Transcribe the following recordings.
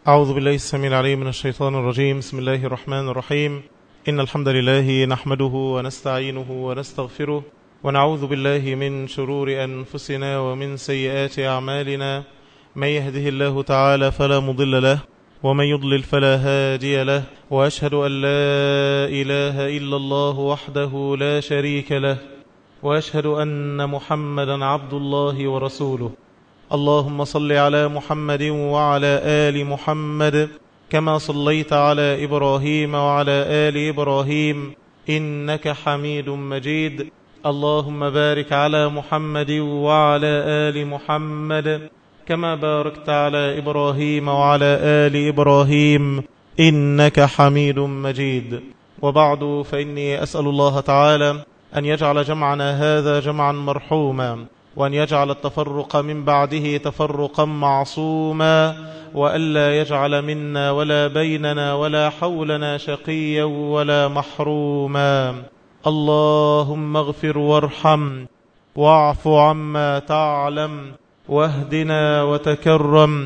أعوذ بالله السميع العليم من الشيطان الرجيم. بسم الله الرحمن الرحيم. إن الحمد لله نحمده ونستعينه ونستغفره ونعوذ بالله من شرور أنفسنا ومن سيئات أعمالنا. من يهده الله تعالى فلا مضل له ومن يضلل فلا هادي له، وأشهد أن لا إله إلا الله وحده لا شريك له، وأشهد أن محمدا عبد الله ورسوله. اللهم صل على محمد وعلى آل محمد كما صليت على إبراهيم وعلى آل إبراهيم إنك حميد مجيد. اللهم بارك على محمد وعلى آل محمد كما باركت على إبراهيم وعلى آل إبراهيم إنك حميد مجيد. وبعد، فإني أسأل الله تعالى أن يجعل جمعنا هذا جمعا مرحوما، وأن يجعل التفرق من بعده تفرقا معصوما، وألا يجعل منا ولا بيننا ولا حولنا شقيا ولا محروما. اللهم اغفر وارحم واعف عما تعلم واهدنا وتكرم،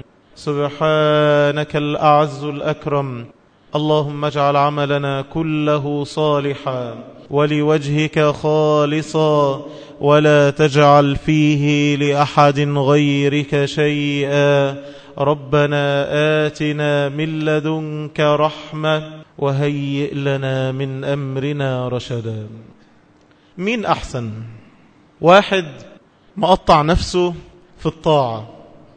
سبحانك الأعز الأكرم. اللهم اجعل عملنا كله صالحا ولوجهك خالصا، ولا تجعل فيه لأحد غيرك شيئا. ربنا آتنا من لدنك رحمة وهيئ لنا من أمرنا رشدا. مين أحسن؟ واحد مقطع نفسه في الطاعة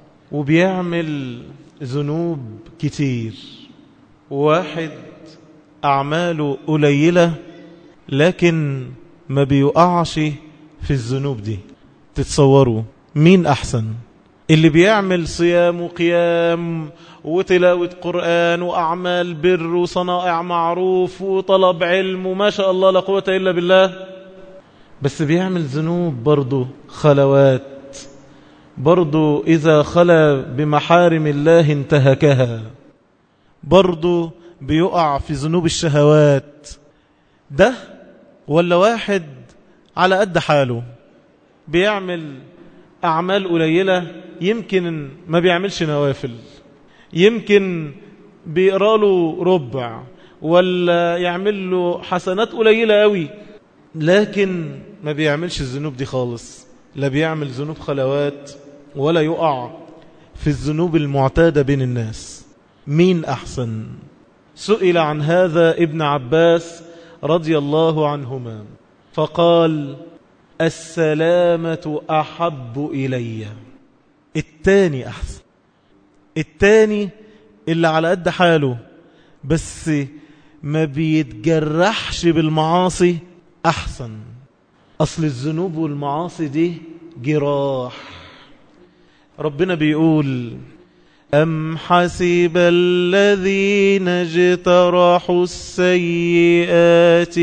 وبيعمل ذنوب كتير، واحد أعماله قليلة لكن ما بيقعش في الذنوب دي. تتصوروا مين أحسن؟ اللي بيعمل صيام وقيام وتلاوة قرآن وأعمال بر وصنائع معروف وطلب علم وما شاء الله لا قوة إلا بالله، بس بيعمل ذنوب برضو، خلوات برضو، إذا خلا بمحارم الله انتهكها، برضو بيقع في ذنوب الشهوات. ده ولا واحد على قد حاله بيعمل أعمال قليلة، يمكن ما بيعملش نوافل، يمكن بيقرأ له ربع ولا يعمل له حسنات قليلة قوي، لكن ما بيعملش الذنوب دي خالص، لا بيعمل ذنوب خلوات ولا يقع في الذنوب المعتادة بين الناس. مين أحسن؟ سئل عن هذا ابن عباس رضي الله عنهما فقال: السلامة أحب إلي. التاني أحسن، التاني اللي على قد حاله بس ما بيتجرحش بالمعاصي أحسن. أصل الذنوب والمعاصي دي جراح. ربنا بيقول: أم حسب الذين اجترحوا السيئات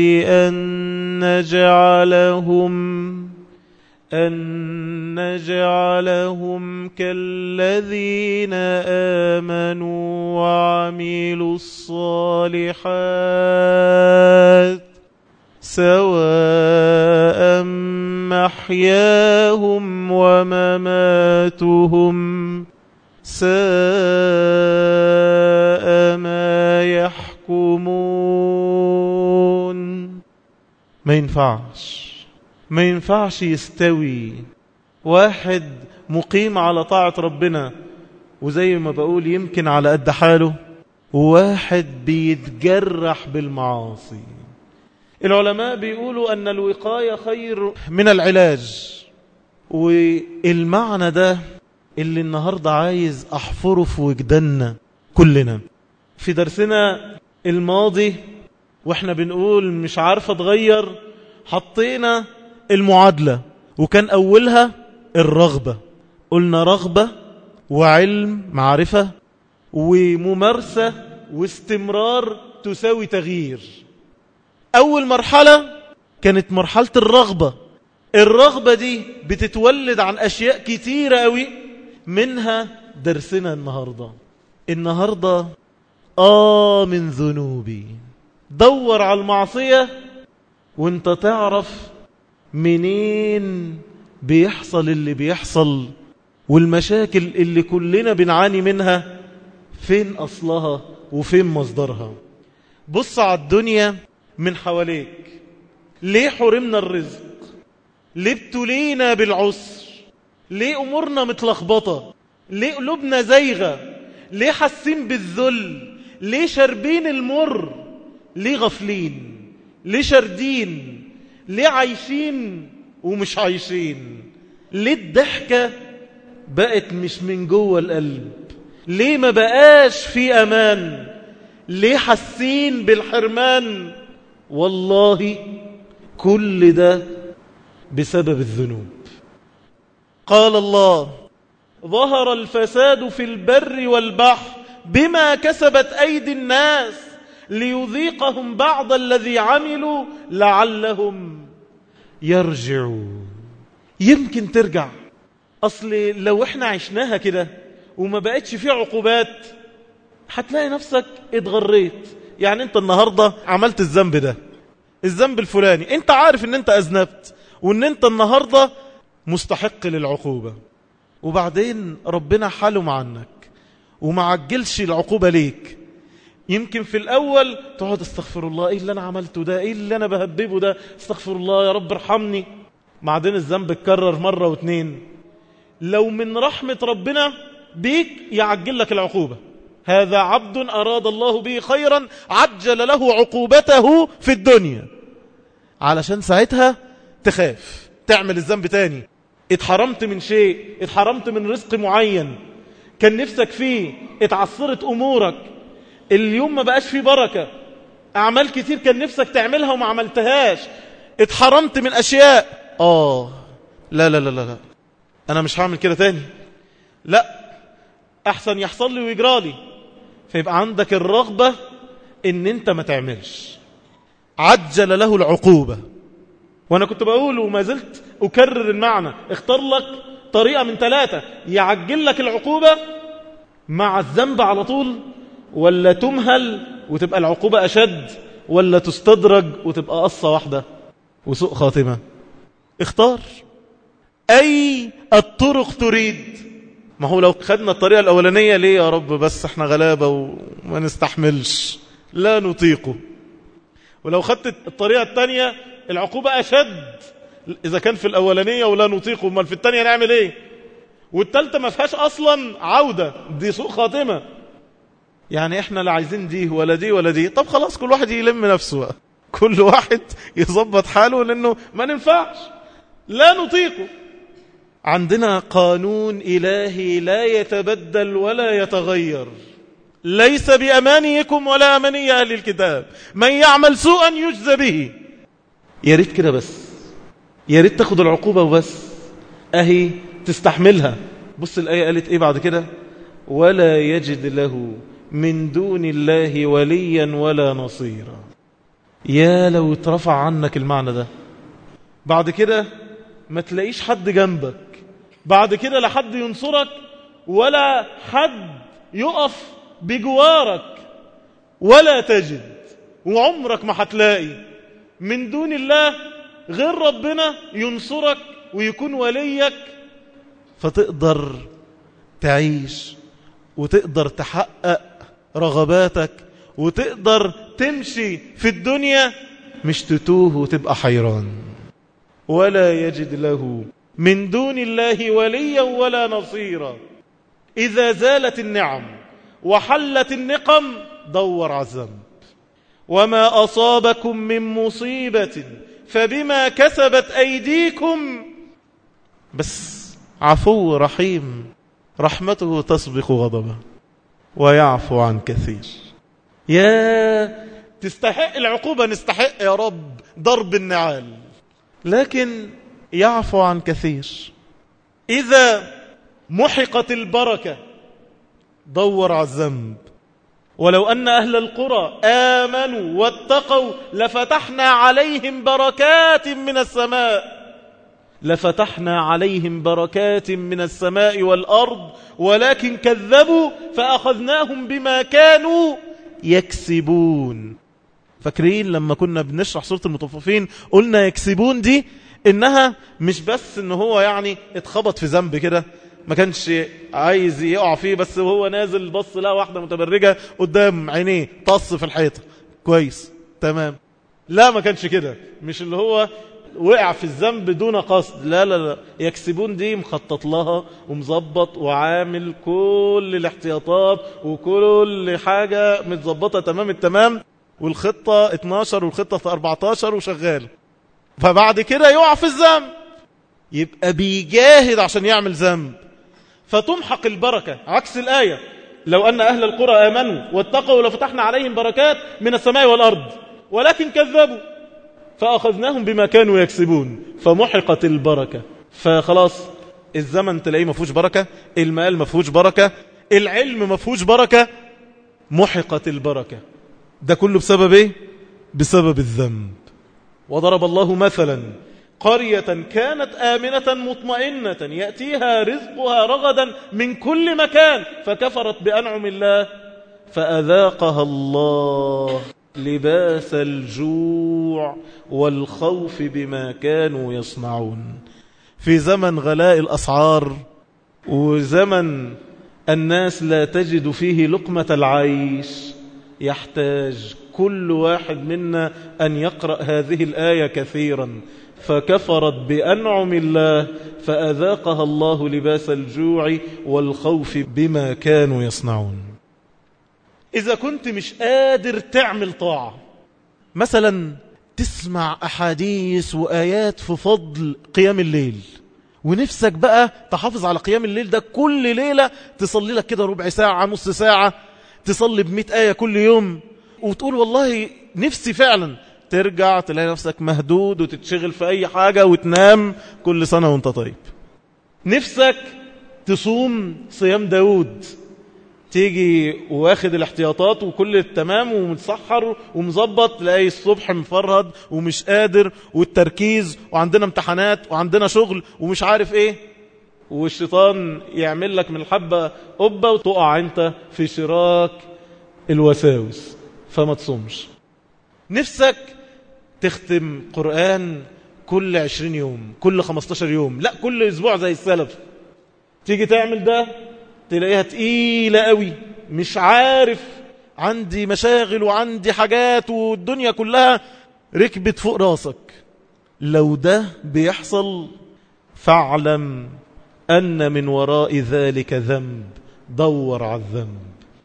أن نجعلهم كالذين آمنوا وعملوا الصالحات سواء محياهم ومماتهم ساء ما يحكمون. ما ينفعش يستوي واحد مقيم على طاعة ربنا وزي ما بقول يمكن على قد حاله، وواحد بيتجرح بالمعاصي. العلماء بيقولوا أن الوقاية خير من العلاج، والمعنى ده اللي النهاردة عايز أحفره في وجداننا كلنا. في درسنا الماضي وإحنا بنقول مش عارفة اتغير، حطينا المعادلة وكان أولها الرغبة. قلنا رغبة وعلم معرفة وممارسة واستمرار تساوي تغيير. أول مرحلة كانت مرحلة الرغبة. الرغبة دي بتتولد عن أشياء كتيرة قوي، منها درسنا النهاردة من ذنوبي. دور على المعصية وانت تعرف منين بيحصل اللي بيحصل والمشاكل اللي كلنا بنعاني منها فين أصلها وفين مصدرها. بص على الدنيا من حواليك، ليه حرمنا الرزق؟ ليه ابتلينا بالعسر؟ ليه أمورنا متلخبطة؟ ليه قلوبنا زيغة؟ ليه حاسين بالذل؟ ليه شاربين المر؟ ليه غفلين؟ ليه شاردين؟ ليه عايشين ومش عايشين؟ ليه الضحكة بقت مش من جوه القلب؟ ليه ما بقاش في أمان؟ ليه حاسين بالحرمان؟ والله كل ده بسبب الذنوب. قال الله: ظهر الفساد في البر والبحر بما كسبت أيدي الناس ليذيقهم بعض الذي عملوا لعلهم يرجعون. يمكن ترجع. أصل لو احنا عشناها كده وما بقتش فيه عقوبات هتلاقي نفسك اتغريت. يعني انت النهاردة عملت الذنب ده، الذنب الفلاني، انت عارف ان انت أذنبت وان انت النهاردة مستحق للعقوبة، وبعدين ربنا حلم عنك وما عجلش العقوبة ليك. يمكن في الأول تقعد استغفر الله، ايه اللي انا عملته ده، ايه اللي انا بهببه ده، استغفر الله يا رب ارحمني. بعدين الذنب اتكرر مرة واتنين، لو من رحمة ربنا بيك يعجل لك العقوبة. هذا عبد أراد الله به خيرا عجل له عقوبته في الدنيا، علشان ساعتها تخاف تعمل الذنب تاني. اتحرمت من شيء، اتحرمت من رزق معين كان نفسك فيه، اتعصرت أمورك، اليوم ما بقاش فيه بركة، أعمال كتير كان نفسك تعملها وما عملتهاش، اتحرمت من أشياء. لا لا لا لا، أنا مش هعمل كده تاني، لا أحسن يحصل لي ويجرالي. فيبقى عندك الرغبة إن أنت ما تعملش. عجل له العقوبة. وأنا كنت بقول وما زلت أكرر المعنى، اختار لك طريقة من 3: يعجل لك العقوبة مع الذنب على طول، ولا تمهل وتبقى العقوبة أشد، ولا تستدرج وتبقى قصة واحدة وسوء خاتمة. اختار أي الطرق تريد. ما هو لو خدنا الطريقة الأولانية، ليه يا رب بس احنا غلابة وما نستحملش، لا نطيقه. ولو خدت الطريقة الثانية العقوبة أشد إذا كان في الأولانية ولا نطيقه، ما في الثانية نعمل ايه؟ والثالثة ما فيهاش أصلا عودة، دي سوء خاتمة. يعني احنا لا عايزين دي ولا دي ولا دي. طب خلاص كل واحد يلم نفسه بقى، كل واحد يظبط حاله، لأنه ما ننفعش، لا نطيقه. عندنا قانون إلهي لا يتبدل ولا يتغير، ليس بأمانيكم ولا أماني أهل الكتاب، من يعمل سوءا يجزى به. يا ريت كده بس، يا ريت تاخد العقوبة وبس، أهي تستحملها. بص الآية قالت إيه بعد كده: ولا يجد له من دون الله وليا ولا نصيرا. يا لو اترفع عنك المعنى ده، بعد كده ما تلاقيش حد جنبك، بعد كده لا حد ينصرك ولا حد يقف بجوارك، ولا تجد، وعمرك ما هتلاقي من دون الله غير ربنا ينصرك ويكون وليك، فتقدر تعيش وتقدر تحقق رغباتك وتقدر تمشي في الدنيا، مش تتوه وتبقى حيران. ولا يجد له من دون الله وليا ولا نصيرا. إذا زالت النعم وحلت النقم دور على الذنب. وما أصابكم من مصيبة فبما كسبت أيديكم، بس عفو رحيم، رحمته تسبق غضبه ويعفو عن كثير. يا تستحق العقوبة، نستحق يا رب ضرب النعال، لكن يعفو عن كثير. إذا محقت البركة دور على الذنب. ولو أن أهل القرى آمنوا واتقوا لفتحنا عليهم بركات من السماء، لفتحنا عليهم بركات من السماء والأرض ولكن كذبوا فأخذناهم بما كانوا يكسبون. فاكرين لما كنا بنشرح سورة المطففين قلنا يكسبون دي إنها مش بس إن هو يعني اتخبط في ذنب كده ما كانش عايز يقع فيه، بس وهو نازل بص لها واحدة متبرجة قدام عينيه طص في الحيطة، كويس تمام. لا ما كانش كده، مش اللي هو وقع في الذنب دون قصد، لا لا لا، يكسبون دي مخطط لها ومظبط وعامل كل الاحتياطات وكل حاجة متظبطة تمام التمام، والخطة 12 والخطة 14 وشغال. فبعد كده يقع في الذنب، يبقى بيجاهد عشان يعمل ذنب، فتمحق البركة. عكس الآية لو أن أهل القرى آمنوا واتقوا لفتحنا عليهم بركات من السماء والأرض ولكن كذبوا فأخذناهم بما كانوا يكسبون فمحقت البركة. فخلاص الزمن تلاقيه مفهوش بركة، المال مفهوش بركة، العلم مفهوش بركة، محقت البركة. ده كله بسبب ايه؟ بسبب الذنب. وضرب الله مثلا قرية كانت آمنة مطمئنة يأتيها رزقها رغدا من كل مكان فكفرت بأنعم الله فأذاقها الله لباس الجوع والخوف بما كانوا يصنعون. في زمن غلاء الأسعار وزمن الناس لا تجد فيه لقمة العيش، يحتاج كل واحد منا أن يقرأ هذه الآية كثيرا. فكفرت بأنعم الله فأذاقها الله لباس الجوع والخوف بما كانوا يصنعون. إذا كنت مش قادر تعمل طاعة، مثلا تسمع أحاديث وآيات في فضل قيام الليل، ونفسك بقى تحافظ على قيام الليل ده كل ليلة، تصلي لك كده ربع ساعة نص ساعة، تصلي ب100 آية كل يوم، وتقول والله نفسي فعلا، ترجع تلاقي نفسك مهدود وتتشغل في أي حاجة وتنام. كل سنة وانت طيب. نفسك تصوم صيام داود، تيجي واخد الاحتياطات وكل التمام ومتسحر ومظبط، تلاقي الصبح مفرهد ومش قادر، والتركيز وعندنا امتحانات وعندنا شغل ومش عارف ايه، والشيطان يعمل لك من الحبة قبة وتقع انت في شراك الوساوس فما تصومش. نفسك تختم قرآن كل 20 يوم، كل 15 يوم، لا كل اسبوع زي السلف. تيجي تعمل ده تلاقيها تقيلة قوي، مش عارف، عندي مشاغل وعندي حاجات والدنيا كلها ركبت فوق راسك. لو ده بيحصل فاعلم أن من وراء ذلك ذنب، دور على الذنب.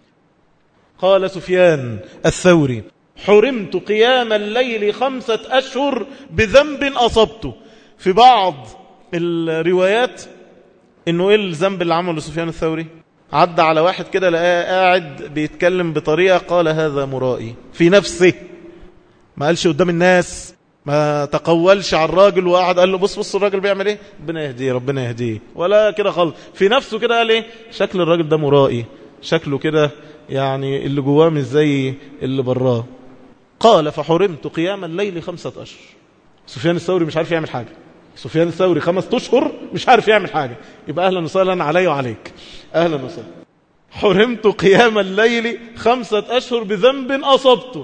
قال سفيان الثوري حرمت قيام الليل 5 أشهر بذنب أصبته. في بعض الروايات انه ايه الذنب اللي عمله سفيان الثوري؟ عدى على واحد كده لقاه قاعد بيتكلم بطريقة، قال هذا مرائي في نفسه، ما قالش قدام الناس، ما تقولش على الراجل وقعد قال له بص بص الراجل بيعمل ايه، ربنا يهديه ربنا يهديه، ولا كده خالص. في نفسه كده قال ايه، شكل الراجل ده مرائي، شكله كده يعني اللي جواه مش زي اللي براه. قال فحرمت قيام الليل 5 أشهر. سفيان الثوري مش عارف يعمل حاجة، سفيان الثوري 5 أشهر مش عارف يعمل حاجة. يبقى أهلا وسهلا علي وعليك، أهلا وسهلا. حرمت قيام الليل 5 أشهر بذنب أصبته.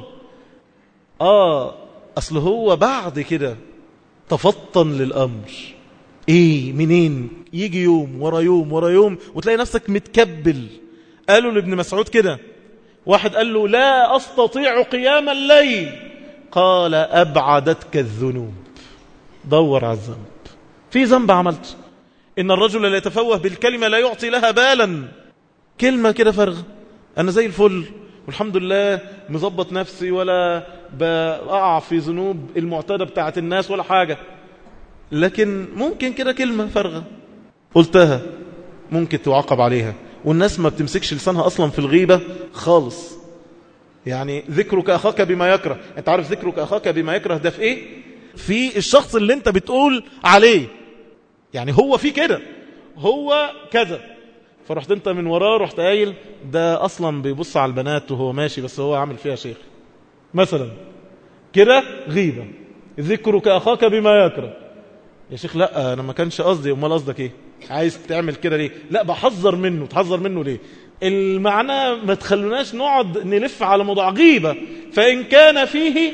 أصل هو بعد كده تفطن للأمر. إيه منين يجي يوم ورا يوم ورا يوم وتلاقي نفسك متكبل. قالوا لابن مسعود كده، واحد قال له لا أستطيع قيام الليل، قال أبعدتك الذنوب. دور على الذنب. في ذنب عملت، إن الرجل لا يتفوه بالكلمة لا يعطي لها بالا. كلمة كده فرغ، أنا زي الفل والحمد لله مظبط نفسي ولا بقع في ذنوب المعتادة بتاعت الناس ولا حاجة، لكن ممكن كده كلمة فرغة قلتها ممكن تعاقب عليها. والناس ما بتمسكش لسانها أصلا في الغيبة خالص. يعني ذكرك أخاك بما يكره، أنت عارف ذكرك أخاك بما يكره ده في إيه؟ في الشخص اللي أنت بتقول عليه، يعني هو في كده، هو كذا، فرحت أنت من وراه رحت قايل ده أصلا بيبص على البنات وهو ماشي بس هو عامل فيها شيخ مثلا، كده غيبة. ذكرك أخاك بما يكره، يا شيخ لا أنا ما كانش قصدي، أمال قصدك إيه؟ عايز تعمل كده ليه؟ لا بحذر منه. تحذر منه ليه؟ المعنى ما تخلوناش نقعد نلف على موضوع غيبة. فإن كان فيه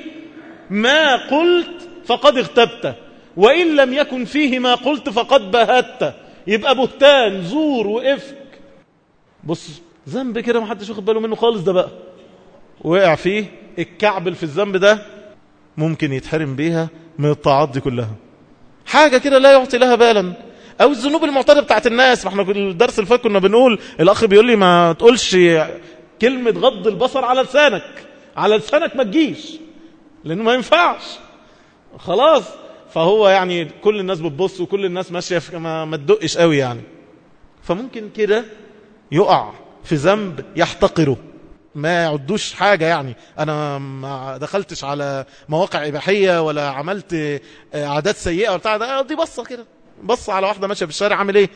ما قلت فقد اغتبت، وإن لم يكن فيه ما قلت فقد بهت. يبقى بهتان زور وإفك. بص ذنب كده ما حدش واخد باله منه خالص، ده بقى وقع فيه الكعبل في الذنب ده ممكن يتحرم بيها من الطاعات دي كلها. حاجة كده لا يعطي لها بالا. أو الذنوب المعتادة بتاعت الناس. ما احنا في الدرس الفات كنا بنقول، الأخ بيقول لي ما تقولش كلمة غض البصر على لسانك، على لسانك ما تجيش لأنه ما ينفعش خلاص. فهو يعني كل الناس بتبص وكل الناس ماشية ما تدقش قوي يعني. فممكن كده يقع في ذنب يحتقره، ما يعدوش حاجة يعني. أنا ما دخلتش على مواقع إباحية ولا عملت عادات سيئة ولا بتاع ده، دي بصة كده، بصة على واحدة ماشية في الشارع عامل إيه.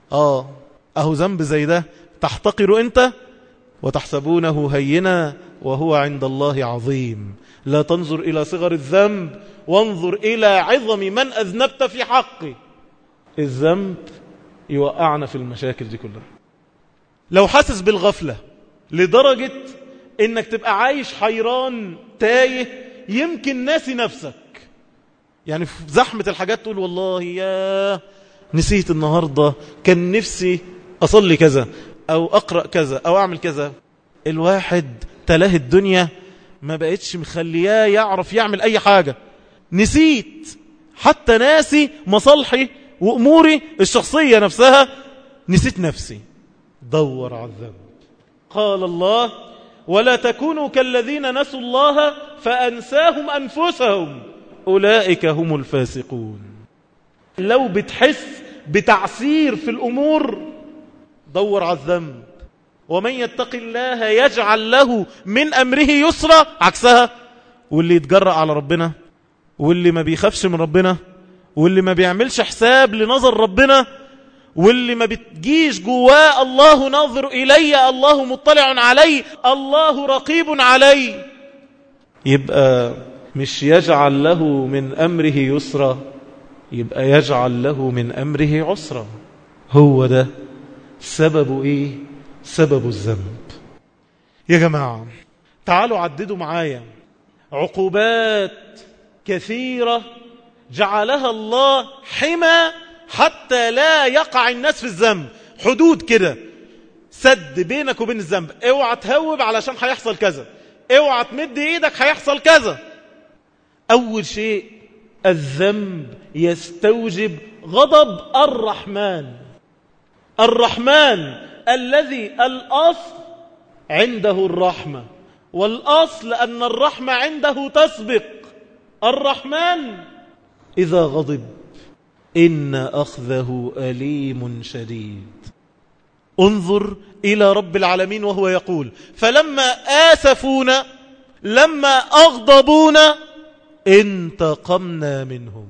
أهو ذنب زي ده تحتقر أنت وتحسبونه هينا وهو عند الله عظيم. لا تنظر إلى صغر الذنب وانظر إلى عظم من أذنبت في حقه. الذنب يوقعنا في المشاكل دي كلها. لو حاسس بالغفلة لدرجة انك تبقى عايش حيران تايه، يمكن ناسي نفسك يعني في زحمة الحاجات، تقول والله يا نسيت النهاردة كان نفسي أصلي كذا أو أقرأ كذا أو أعمل كذا. الواحد تلاه الدنيا ما بقتش مخلياه يعرف يعمل أي حاجة. نسيت حتى ناسي مصالحي وأموري الشخصية نفسها، نسيت نفسي. دور على الذنب. قال الله ولا تكونوا كالذين نسوا الله فأنساهم أنفسهم أولئك هم الفاسقون. لو بتحس بتعسير في الأمور دور على الذنب. ومن يتق الله يجعل له من أمره يسرا، عكسها. واللي يتجرأ على ربنا واللي ما بيخافش من ربنا واللي ما بيعملش حساب لنظر ربنا واللي ما بتجيش جواه الله ناظر إلي، الله مطلع علي، الله رقيب علي، يبقى مش يجعل له من أمره يسرا، يبقى يجعل له من أمره عسرا. هو ده سبب إيه؟ سبب الذنب. يا جماعة تعالوا عددوا معايا عقوبات كثيرة جعلها الله حمى حتى لا يقع الناس في الذنب. حدود كده سد بينك وبين الذنب. اوعى تهوب علشان هيحصل كذا، اوعى تمد ايدك هيحصل كذا. اول شيء الذنب يستوجب غضب الرحمن. الرحمن الذي الأصل عنده الرحمة، والأصل أن الرحمة عنده تسبق. الرحمن إذا غضب إن أخذه أليم شديد. انظر إلى رب العالمين وهو يقول فلما آسفونا لما أغضبونا انتقمنا منهم.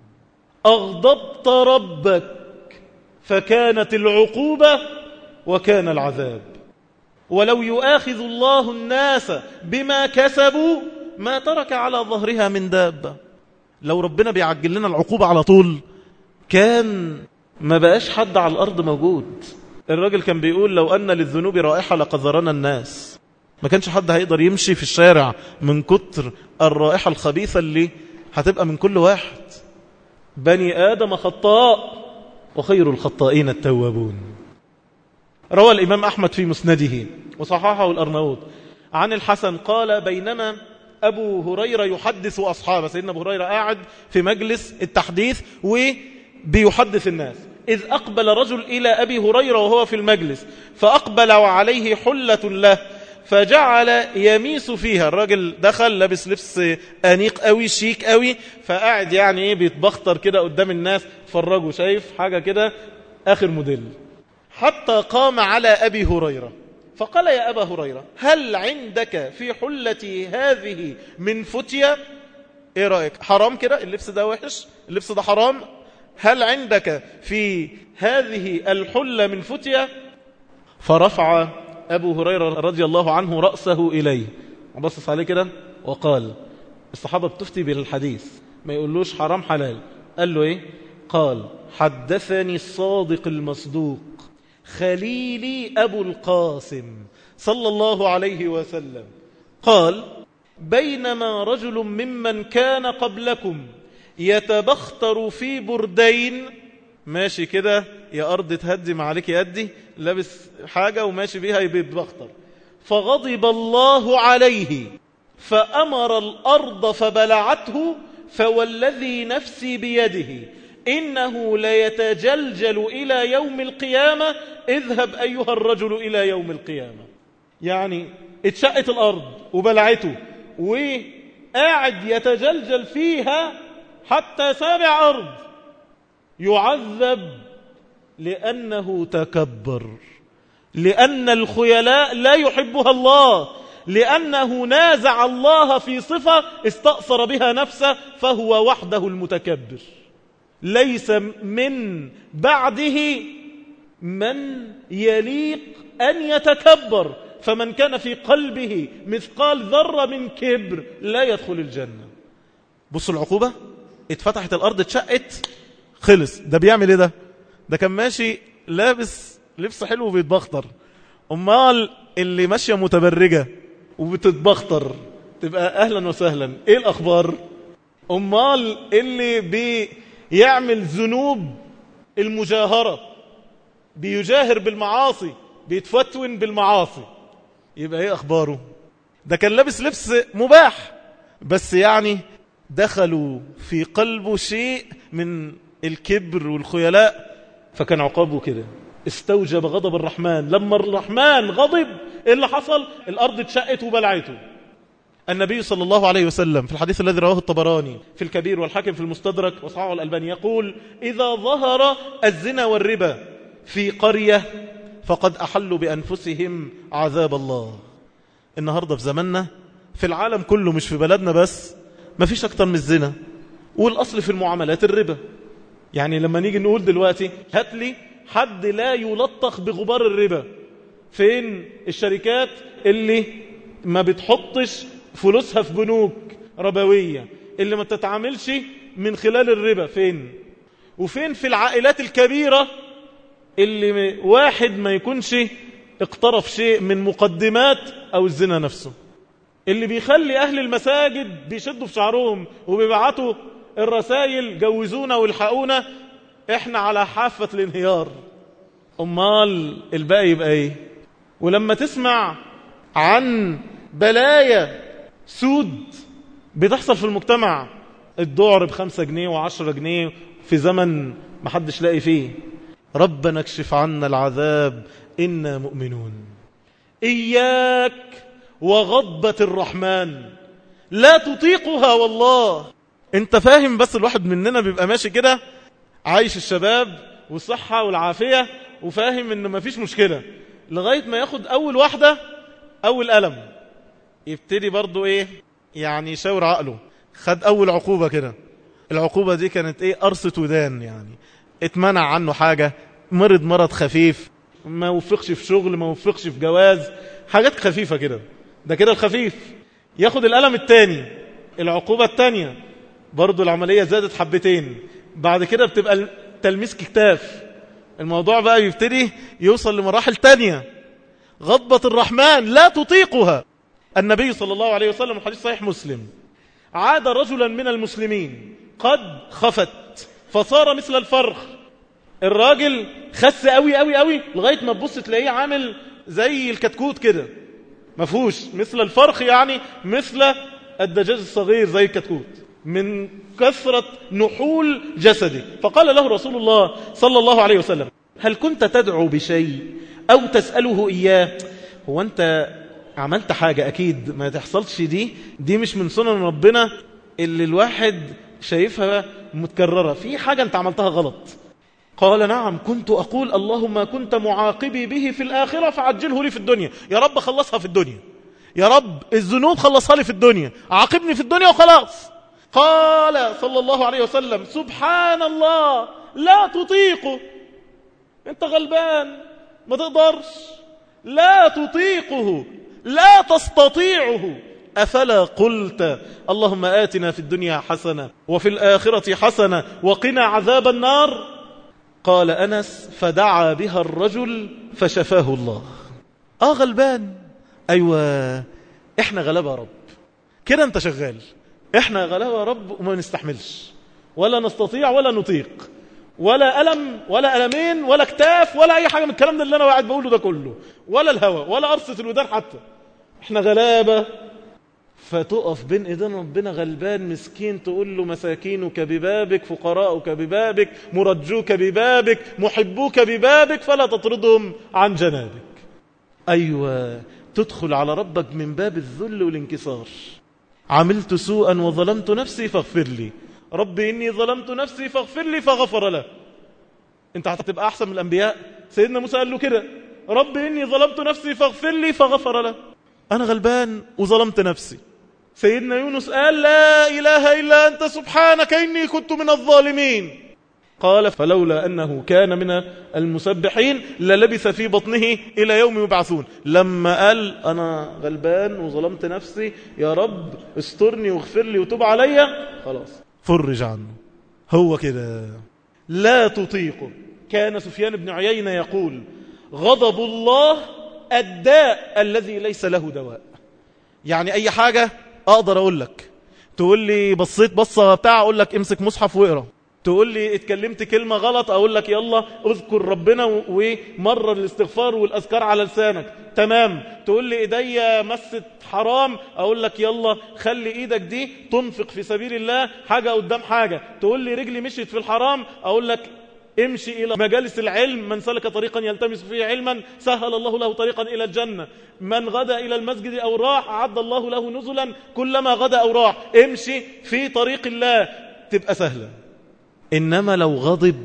أغضبت ربك فكانت العقوبة وكان العذاب. ولو يؤاخذ الله الناس بما كسبوا ما ترك على ظهرها من دابة. لو ربنا بيعجل لنا العقوبة على طول كان ما بقاش حد على الأرض موجود. الراجل كان بيقول لو أن للذنوب رائحة لقذرنا الناس. ما كانش حد هيقدر يمشي في الشارع من كتر الرائحة الخبيثة اللي هتبقى من كل واحد. بني آدم خطاء وخير الخطائين التوابون. روى الإمام أحمد في مسنده وصححه الأرناؤوط عن الحسن قال بينما أبو هريرة يحدث أصحابه، سيدنا أبو هريرة قاعد في مجلس التحديث وبيحدث الناس، إذ أقبل رجل إلى أبي هريرة وهو في المجلس فأقبل وعليه حلة له فجعل يميس فيها. الراجل دخل لابس لبس أنيق قوي شيك قوي، فقاعد يعني إيه بيتبختر كده قدام الناس، فرجوا شايف حاجة كده آخر موديل. حتى قام على أبي هريرة فقال يا أبا هريرة هل عندك في حلتي هذه من فتية؟ إيه رأيك؟ حرام كده اللبس ده وحش، اللبس ده حرام، هل عندك في هذه الحلة من فتية؟ فرفع أبو هريرة رضي الله عنه رأسه إليه وبصص عليه كده وقال، الصحابة بتفتي بالحديث ما يقولوش حرام حلال، قال له إيه؟ قال حدثني الصادق المصدوق خليلي أبو القاسم صلى الله عليه وسلم قال بينما رجل ممن كان قبلكم يتبختر في بردين ماشي كده يا أرض تهدي ما عليك يدي، لابس حاجة وماشي بيها يبخطر. فغضب الله عليه فأمر الأرض فبلعته، فوالذي نفسي بيده إنه ليتجلجل إلى يوم القيامة، اذهب أيها الرجل إلى يوم القيامة. يعني اتشقت الأرض وبلعته وقاعد يتجلجل فيها حتى 7 أرض، يعذب لأنه تكبر، لأن الخيلاء لا يحبها الله، لأنه نازع الله في صفة استأثر بها نفسه، فهو وحده المتكبر، ليس من بعده من يليق أن يتكبر. فمن كان في قلبه مثقال ذرة من كبر لا يدخل الجنة. بصوا العقوبة، اتفتحت الأرض اتشقت، خلص. ده بيعمل ايه؟ ده كان ماشي لابس لبس حلو وبيتبختر. امال اللي ماشية متبرجة وبتتبختر تبقى اهلا وسهلا، ايه الاخبار؟ امال اللي بيعمل ذنوب المجاهرة، بيجاهر بالمعاصي، بيتفتون بالمعاصي، يبقى ايه اخباره؟ ده كان لابس لبس مباح بس يعني دخلوا في قلبه شيء من الكبر والخيلاء، فكان عقابه كده، استوجب غضب الرحمن. لما الرحمن غضب ايه اللي حصل؟ الارض اتشقت وبلعته. النبي صلى الله عليه وسلم في الحديث الذي رواه الطبراني في الكبير والحاكم في المستدرك وصححه الألباني يقول: إذا ظهر الزنا والربا في قرية فقد أحلوا بأنفسهم عذاب الله. النهاردة في زماننا في العالم كله مش في بلدنا بس ما فيش أكتر من الزنا، والأصل في المعاملات الربا. يعني لما نيجي نقول دلوقتي هات لي حد لا يلطخ بغبار الربا، فين الشركات اللي ما بتحطش فلوسها في بنوك ربوية، اللي ما تتعاملش من خلال الربا؟ فين؟ وفين في العائلات الكبيرة اللي واحد ما يكونش اقترف شيء من مقدمات أو الزنا نفسه، اللي بيخلي أهل المساجد بيشدوا في شعرهم وبيبعتوا الرسائل جوزونا والحقونا احنا على حافة الانهيار. امال الباقي يبقى ايه؟ ولما تسمع عن بلايا سود بتحصل في المجتمع، الدعر ب5 جنيه و10 جنيه في زمن محدش لاقي فيه، ربنا اكشف عنا العذاب إنا مؤمنون. إياك وغضبة الرحمن لا تطيقها والله. انت فاهم؟ بس الواحد مننا بيبقى ماشي كده عايش الشباب والصحة والعافية وفاهم ان مفيش مشكلة، لغاية ما ياخد اول واحدة اول ألم يبتدي برضو ايه يعني يشاور عقله. خد اول عقوبة كده، العقوبة دي كانت ايه؟ قرصة ودان، يعني اتمنع عنه حاجة، مرض خفيف، ما وفقش في شغل، ما وفقش في جواز، حاجات خفيفة كده. ده كده الخفيف. ياخد الألم التاني، العقوبة التانية، برضو العملية زادت حبتين، بعد كده بتبقى تلميس كتاف، الموضوع بقى يبتدي يوصل لمراحل تانية. غضبة الرحمن لا تطيقها. النبي صلى الله عليه وسلم الحديث صحيح مسلم: عاد رجلا من المسلمين قد خفت فصار مثل الفرخ. الراجل خس قوي قوي قوي لغاية ما تبص تلاقيه عامل زي الكتكوت كده، مفهوش مثل الفرخ يعني مثل الدجاج الصغير زي الكتكوت من كثرة نحول جسده. فقال له رسول الله صلى الله عليه وسلم: هل كنت تدعو بشيء أو تسأله إياه؟ هو أنت عملت حاجة أكيد ما تحصلش، دي مش من سنن ربنا اللي الواحد شايفها متكررة، في حاجة أنت عملتها غلط. قال: نعم، كنت أقول اللهم كنت معاقبي به في الآخرة فعجله لي في الدنيا. يا رب خلصها في الدنيا، يا رب الذنوب خلصها لي في الدنيا، عاقبني في الدنيا وخلاص. قال صلى الله عليه وسلم: سبحان الله، لا تطيقه، انت غلبان ما تقدرش، لا تطيقه، لا تستطيعه، أفلا قلت اللهم آتنا في الدنيا حسنة وفي الآخرة حسنة وقنا عذاب النار؟ قال أنس: فدعا بها الرجل فشفاه الله. غلبان، أيوة، إحنا غلبة يا رب، كده أنت شغال، إحنا غلبة يا رب وما نستحملش ولا نستطيع ولا نطيق، ولا ألم ولا ألمين ولا كتاف ولا أي حاجة من الكلام ده اللي أنا قاعد بقوله ده كله، ولا الهوى ولا قرصة الودان حتى. احنا غلابة. فتقف بين ايدين ربنا غلبان مسكين، تقول له مساكينك ببابك، فقراؤك ببابك، مرجوك ببابك، محبوك ببابك، فلا تطردهم عن جنابك. أيوة، تدخل على ربك من باب الذل والانكسار. عملت سوءا وظلمت نفسي فاغفر لي، ربي إني ظلمت نفسي فاغفر لي فغفر له. انت هتبقى أحسن من الأنبياء. سيدنا موسى قال له كده، ربي إني ظلمت نفسي فاغفر لي فغفر له. أنا غلبان وظلمت نفسي. سيدنا يونس قال لا إله إلا أنت سبحانك إني كنت من الظالمين. قال فلولا أنه كان من المسبحين للبث في بطنه إلى يوم يبعثون. لما قال أنا غلبان وظلمت نفسي، يا رب استرني واغفر لي وتوب علي، خلاص فرج عنه. هو كده لا تطيقه. كان سفيان بن عيينة يقول غضب الله الداء الذي ليس له دواء. يعني أي حاجة أقدر أقول لك، تقول لي بصيت بصة بتاع أقول لك امسك مصحف واقرأ، تقول لي اتكلمت كلمة غلط أقول لك يلا اذكر ربنا ومرر الاستغفار والأذكار على لسانك، تمام. تقول لي ايديا مست حرام أقول لك يلا خلي ايدك دي تنفق في سبيل الله حاجة قدام حاجة. تقول لي رجلي مشيت في الحرام أقول لك امشي إلى مجالس العلم، من سلك طريقا يلتمس فيه علما سهل الله له طريقا إلى الجنة، من غدا إلى المسجد أو راح أعد الله له نزلا كلما غدا أو راح. امشي في طريق الله تبقى سهلة. إنما لو غضب،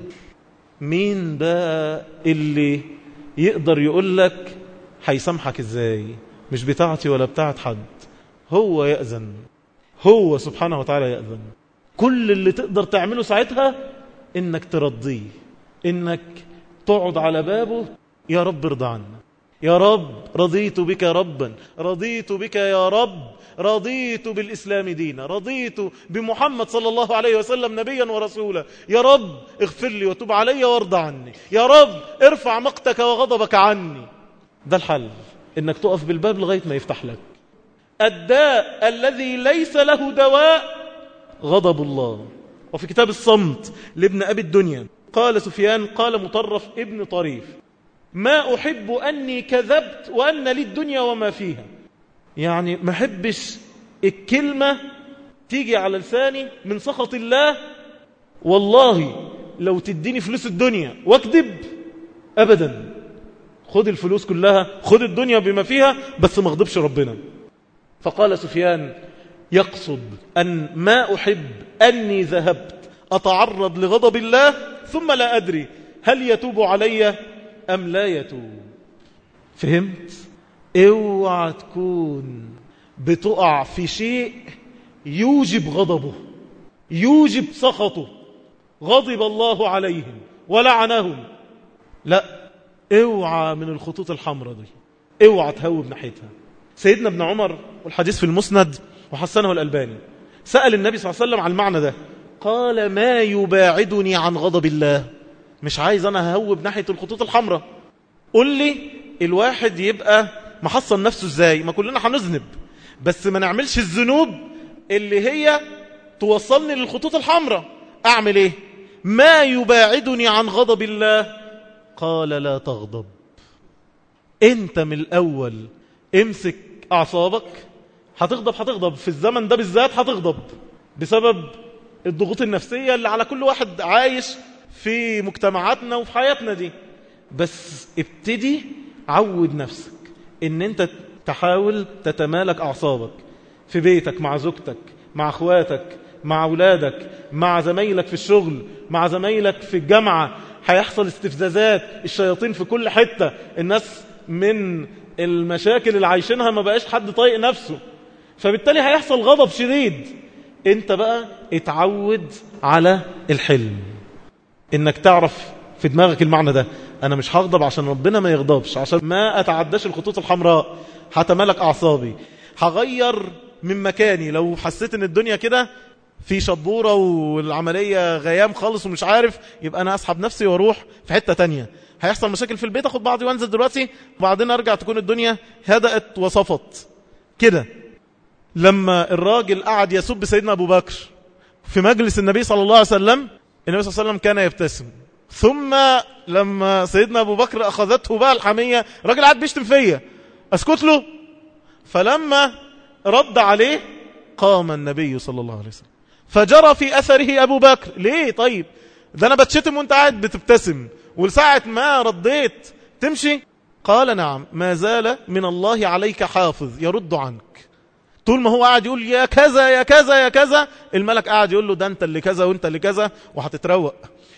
مين بقى اللي يقدر يقول لك هيسامحك ازاي؟ مش بتاعتي ولا بتاعت حد، هو يأذن، هو سبحانه وتعالى يأذن. كل اللي تقدر تعمله ساعتها إنك ترضيه، إنك تقعد على بابه، يا رب ارضى عنا، يا رب رضيت بك ربا، رضيت بك يا رب، رضيت بالإسلام دينا، رضيت بمحمد صلى الله عليه وسلم نبيا ورسولا، يا رب اغفر لي وتوب علي وارضى عني، يا رب ارفع مقتك وغضبك عني. ده الحل، إنك تقف بالباب لغاية ما يفتح لك. الداء الذي ليس له دواء غضب الله. وفي كتاب الصمت لابن أبي الدنيا قال سفيان قال مطرف ابن طريف ما أحب أني كذبت وأن لي الدنيا وما فيها. يعني ما أحبش الكلمة تيجي على لساني من سخط الله، والله لو تديني فلوس الدنيا واكذب أبدا، خد الفلوس كلها، خد الدنيا بما فيها، بس ما اغضبش ربنا. فقال سفيان يقصد أن ما أحب أني ذهبت أتعرض لغضب الله ثم لا أدري هل يتوب علي أم لا يتوب. فهمت؟ اوعى تكون بتقع في شيء يوجب غضبه، يوجب سخطه. غضب الله عليهم ولعنهم، لا، اوعى من الخطوط الحمراء دي، اوعى تهوب ناحيتها. سيدنا ابن عمر والحديث في المسند وحسنه الألباني سأل النبي صلى الله عليه وسلم عن المعنى ده، قال ما يباعدني عن غضب الله. مش عايز أنا ههوب ناحية الخطوط الحمراء. قل لي الواحد يبقى محصن نفسه ازاي؟ ما كلنا هنذنب، بس ما نعملش الذنوب اللي هي توصلني للخطوط الحمراء. أعمل ايه؟ ما يباعدني عن غضب الله. قال لا تغضب. انت من الأول امسك أعصابك. هتغضب في الزمن ده بالذات، هتغضب بسبب الضغوط النفسية اللي على كل واحد عايش في مجتمعاتنا وفي حياتنا دي. بس ابتدي عود نفسك ان انت تحاول تتمالك أعصابك في بيتك، مع زوجتك، مع اخواتك، مع أولادك، مع زمايلك في الشغل، مع زمايلك في الجامعة. هيحصل استفزازات، الشياطين في كل حتة، الناس من المشاكل اللي عايشينها ما بقاش حد طايق نفسه، فبالتالي هيحصل غضب شديد. انت بقى اتعود على الحلم، انك تعرف في دماغك المعنى ده، انا مش هغضب عشان ربنا ما يغضبش، عشان ما اتعداش الخطوط الحمراء، هتملك اعصابي، هغير من مكاني. لو حسيت ان الدنيا كده في شبورة والعملية غيام خالص ومش عارف، يبقى انا اسحب نفسي واروح في حتة تانية. هيحصل مشاكل في البيت، اخد بعضي وانزل دلوقتي وبعدين ارجع تكون الدنيا هدأت وصفت كده. لما الراجل قعد يسب سيدنا أبو بكر في مجلس النبي صلى الله عليه وسلم، النبي صلى الله عليه وسلم كان يبتسم. ثم لما سيدنا أبو بكر أخذته بقى الحمية، راجل قاعد بيشتم فيا، أسكت له؟ فلما رد عليه قام النبي صلى الله عليه وسلم فجرى في أثره أبو بكر. ليه طيب؟ ده أنا بتشتم وانت قاعد بتبتسم، ولساعة ما رديت تمشي. قال نعم، ما زال من الله عليك حافظ يرد عنك. طول ما هو قاعد يقول يا كذا يا كذا يا كذا، الملك قاعد يقول له ده انت اللي كذا وانت اللي كذا، وهتتروق.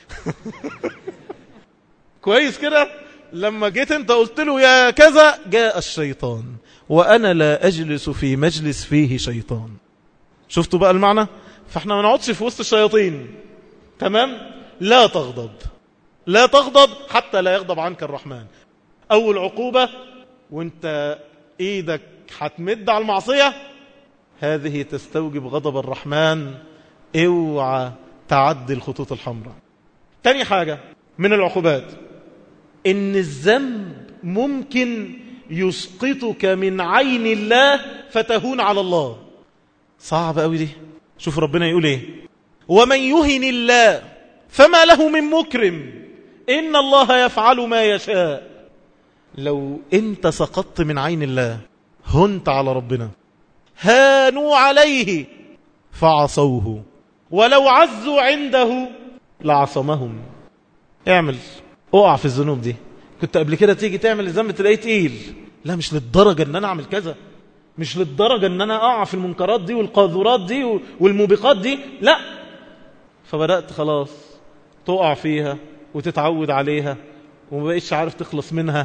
كويس كده؟ لما جيت انت قلت له يا كذا، جاء الشيطان، وأنا لا أجلس في مجلس فيه شيطان. شفتوا بقى المعنى؟ فاحنا ما نقعدش في وسط الشياطين. تمام؟ لا تغضب، لا تغضب حتى لا يغضب عنك الرحمن. أول عقوبة وانت ايدك هتمد على المعصية، هذه تستوجب غضب الرحمن، اوعى تعدي الخطوط الحمراء. تاني حاجة من العقوبات، ان الذنب ممكن يسقطك من عين الله فتهون على الله. صعب قوي دي. شوف ربنا يقول ايه: ومن يهن الله فما له من مكرم إن الله يفعل ما يشاء. لو انت سقطت من عين الله، هنت على ربنا، هانوا عليه فعصوه ولو عزوا عنده لعصمهم. اعمل، اقع في الذنوب دي. كنت قبل كده تيجي تعمل الذنب تلاقيه تقيل، لا مش للدرجة ان انا اعمل كذا، مش للدرجة ان انا اقع في المنكرات دي والقاذورات دي والموبقات دي، لا. فبدأت خلاص تقع فيها وتتعود عليها وما بقيتش عارف تخلص منها.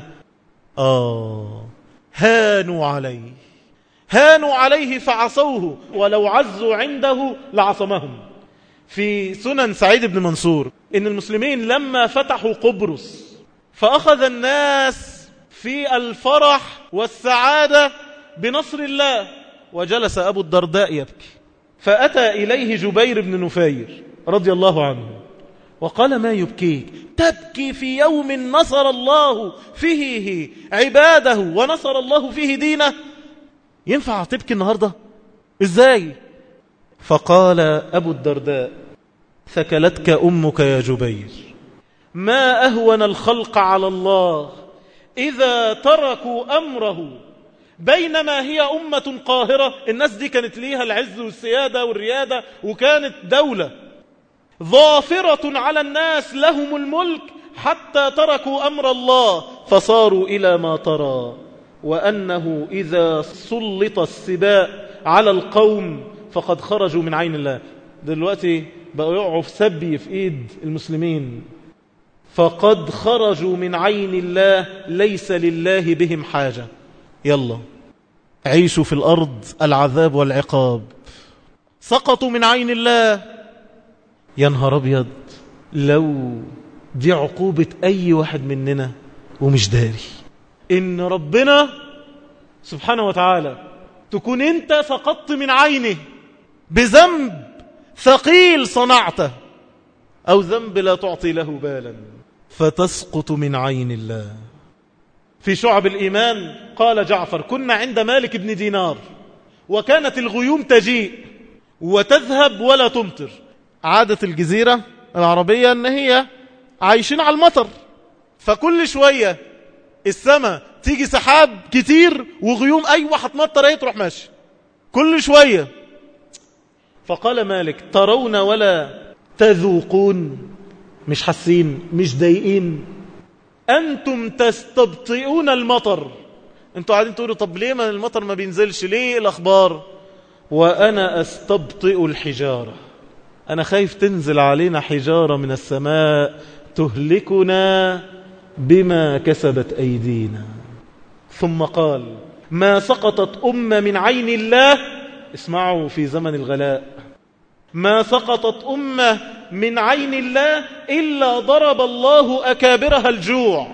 هانوا عليه، هانوا عليه فعصوه ولو عزوا عنده لعصمهم. في سنن سعيد بن منصور إن المسلمين لما فتحوا قبرص فأخذ الناس في الفرح والسعادة بنصر الله، وجلس أبو الدرداء يبكي، فأتى إليه جبير بن نفير رضي الله عنه وقال: ما يبكيك؟ تبكي في يوم نصر الله فيه عباده ونصر الله فيه دينه؟ ينفع تبكي النهاردة؟ إزاي؟ فقال أبو الدرداء: ثكلتك أمك يا جبير، ما أهون الخلق على الله إذا تركوا أمره، بينما هي أمة قاهرة. الناس دي كانت ليها العز والسيادة والريادة، وكانت دولة ظافرة على الناس، لهم الملك، حتى تركوا أمر الله فصاروا إلى ما ترى، وأنه إذا سلط السباء على القوم فقد خرجوا من عين الله. دلوقتي بقوا يقعوا في سبي في إيد المسلمين، فقد خرجوا من عين الله، ليس لله بهم حاجة. يلا عيشوا في الأرض العذاب والعقاب، سقطوا من عين الله. يا نهار أبيض لو دي عقوبة أي واحد مننا ومش داري إن ربنا سبحانه وتعالى تكون أنت سقطت من عينه بذنب ثقيل صنعته، أو ذنب لا تعطي له بالا، فتسقط من عين الله. في شعب الإيمان قال جعفر: كنا عند مالك بن دينار، وكانت الغيوم تجيء وتذهب ولا تمطر. عادة الجزيرة العربية أن هي عايشين على المطر، فكل شوية السماء تيجي سحاب كتير وغيوم، أيوة هتمطر ايه، تروح ماشي كل شوية. فقال مالك: ترون ولا تذوقون؟ مش حاسين، مش ضايقين؟ أنتم تستبطئون المطر، أنتوا قاعدين تقولوا طب ليه ما المطر ما بينزلش، ليه الأخبار؟ وأنا أستبطئ الحجارة، أنا خايف تنزل علينا حجارة من السماء تهلكنا بما كسبت أيدينا. ثم قال: ما سقطت أمة من عين الله، اسمعوا في زمن الغلاء، ما سقطت أمة من عين الله إلا ضرب الله أكابرها الجوع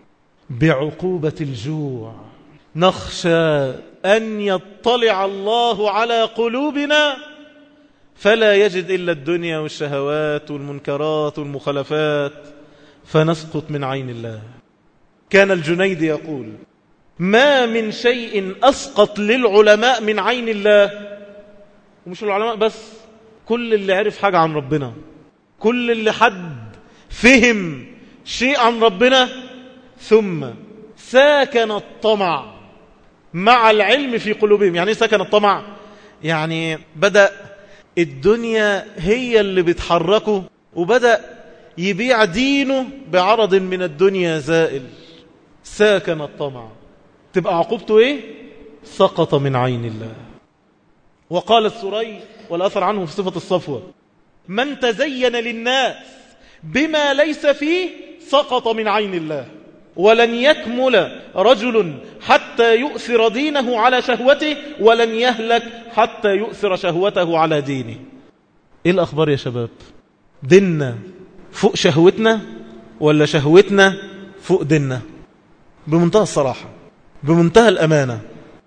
بعقوبة الجوع. نخشى أن يطلع الله على قلوبنا فلا يجد إلا الدنيا والشهوات والمنكرات والمخالفات، فنسقط من عين الله. كان الجنيد يقول: ما من شيء أسقط للعلماء من عين الله. ومش العلماء بس، كل اللي عرف حاجة عن ربنا، كل اللي حد فهم شيء عن ربنا ثم ساكن الطمع مع العلم في قلوبهم. يعني ساكن الطمع يعني بدأ الدنيا هي اللي بتحركه، وبدأ يبيع دينه بعرض من الدنيا زائل. ساكن الطمع تبقى عقوبته ايه؟ سقط من عين الله. وقال السري والأثر عنه في صفة الصفوة: من تزين للناس بما ليس فيه سقط من عين الله، ولن يكمل رجل حتى يؤثر دينه على شهوته، ولن يهلك حتى يؤثر شهوته على دينه. ايه الأخبار يا شباب؟ ديننا فوق شهوتنا ولا شهوتنا فوق ديننا؟ بمنتهى الصراحة، بمنتهى الأمانة،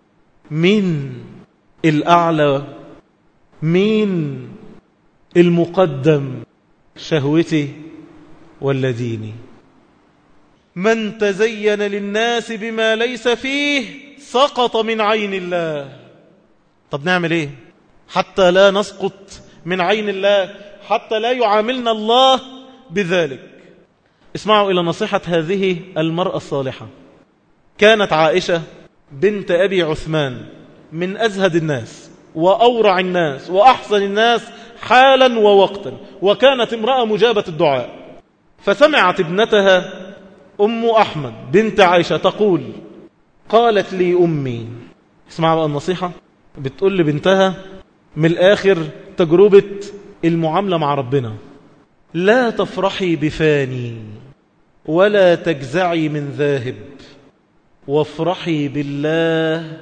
مين الأعلى؟ مين المقدم؟ شهوتي ولا ديني؟ من تزين للناس بما ليس فيه سقط من عين الله. طب نعمل ايه حتى لا نسقط من عين الله، حتى لا يعاملنا الله بذلك؟ اسمعوا إلى نصيحة هذه المرأة الصالحة. كانت عائشة بنت أبي عثمان من أزهد الناس وأورع الناس وأحسن الناس حالا ووقتا، وكانت امرأة مجابة الدعاء. فسمعت ابنتها أم أحمد بنت عائشة تقول: قالت لي أمي، اسمع بقى النصيحة، بتقول لبنتها من الآخر تجربة المعاملة مع ربنا: لا تفرحي بفاني ولا تجزعي من ذاهب، وافرحي بالله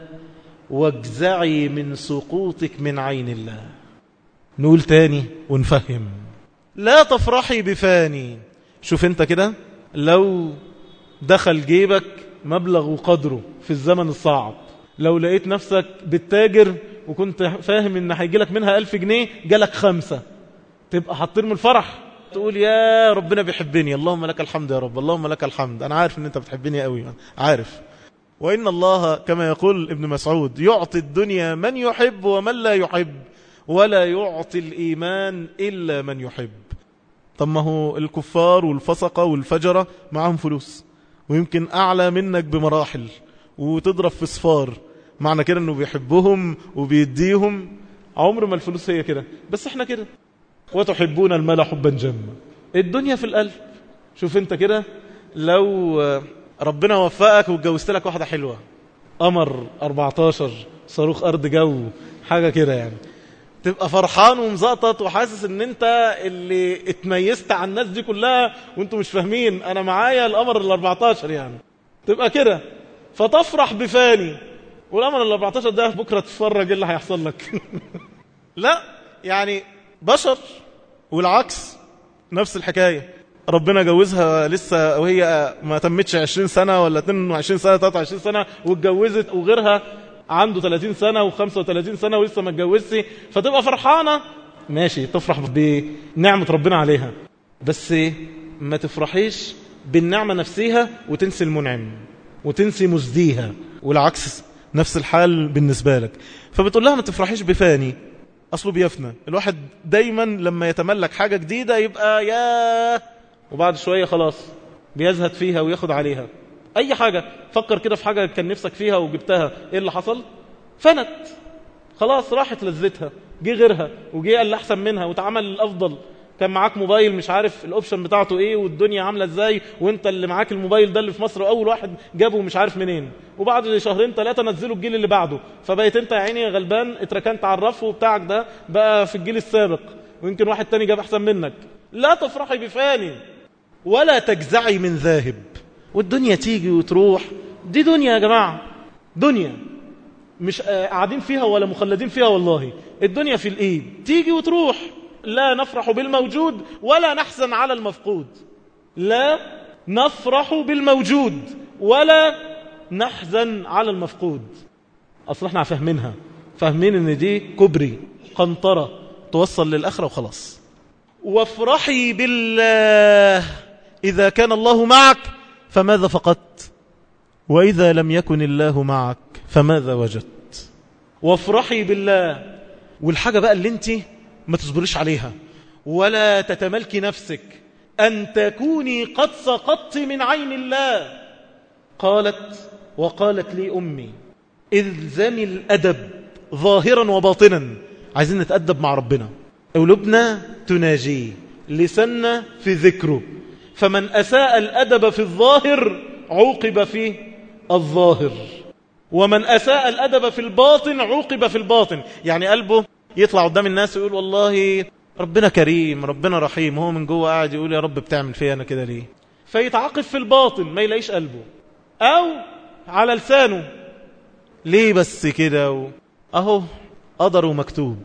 واجزعي من سقوطك من عين الله. نقول تاني ونفهم: لا تفرحي بفاني. شوف انت كده لو دخل جيبك مبلغ وقدره في الزمن الصعب، لو لقيت نفسك بالتاجر وكنت فاهم ان هيجيلك منها 1000 جنيه جالك 5، تبقى حاطين من الفرح، تقول يا ربنا بيحبني، اللهم لك الحمد يا رب، اللهم لك الحمد، انا عارف ان انت بتحبني قوي، عارف. وإن الله كما يقول ابن مسعود: يعطي الدنيا من يحب ومن لا يحب، ولا يعطي الإيمان إلا من يحب. طب ما هو الكفار والفسقة والفجرة معهم فلوس ويمكن أعلى منك بمراحل وتضرب في صفار، معنى كده أنه بيحبهم وبيديهم. عمر ما الفلوس هي كده، بس احنا كده. وتحبون المال حبا جما. الدنيا في القلب. شوف انت كده لو ربنا وفقك واتجوزت لك واحدة حلوة، قمر 14 صاروخ أرض جو حاجة كده، يعني تبقى فرحان ومزقطط وحاسس ان انت اللي اتميزت عن الناس دي كلها، وانتوا مش فاهمين انا معايا القمر 14 يعني. تبقى كده فتفرح بفاني، والقمر 14 ده بكرة تتفرج ايه اللي هيحصل لك. لا يعني بشر. والعكس نفس الحكاية، ربنا جوزها لسه وهي ما تمتش 20 سنة ولا 22 سنة 23 سنة واتجوزت، وغيرها عنده 30 سنة و35 سنة ولسه ما اتجوزش، فتبقى فرحانة ماشي، تفرح بنعمة ربنا عليها، بس ما تفرحيش بالنعمة نفسها وتنسي المنعم وتنسي مزديها، والعكس نفس الحال بالنسبة لك. فبتقول لها ما تفرحيش بفاني، أصله بيفنى. الواحد دايما لما يتملك حاجة جديدة يبقى ياه، وبعد شوية خلاص بيزهد فيها وياخد عليها. أي حاجة فكر كده في حاجة كان نفسك فيها وجبتها، إيه اللي حصل؟ فنت خلاص، راحت لذتها، جه غيرها وجه اللي أحسن منها وتعمل الأفضل. كان معاك موبايل مش عارف الأوبشن بتاعته إيه والدنيا عاملة إزاي، وإنت اللي معاك الموبايل ده اللي في مصر أول واحد جابه مش عارف منين، وبعد شهرين 3 نزلوا الجيل اللي بعده، فبقيت أنت يا عيني غلبان اتركنت على الرف، وبتاعك ده بقى في الجيل السابق ويمكن واحد تاني جاب أحسن منك. لا تفرحي بفاني ولا تجزعي من ذاهب. والدنيا تيجي وتروح، دي دنيا يا جماعة، دنيا مش قاعدين فيها ولا مخلدين فيها، والله الدنيا في الإيد تيجي وتروح. لا نفرح بالموجود ولا نحزن على المفقود. لا نفرح بالموجود ولا نحزن على المفقود. أصلا احنا فاهمينها، فاهمين ان دي كبري قنطرة توصل للآخرة وخلاص. وافرحي بالله، إذا كان الله معك فماذا فقدت، وإذا لم يكن الله معك فماذا وجدت. وافرحي بالله. والحاجة بقى اللي انت ما تصبريش عليها ولا تتملكي نفسك أن تكوني قد سقطت من عين الله. وقالت لي أمي إلزمي الأدب ظاهرا وباطنا. عايزين نتأدب مع ربنا، قلوبنا تناجيه، لساننا في ذكره، فمن أساء الأدب في الظاهر عوقب في الظاهر، ومن أساء الأدب في الباطن عوقب في الباطن. يعني قلبه يطلع قدام الناس ويقول والله ربنا كريم ربنا رحيم، هو من جوه قاعد يقول يا رب بتعمل فيا أنا كده ليه، فيتعاقب في الباطن ما يلاقيش قلبه، أو على لسانه ليه بس كده أهو قدر ومكتوب،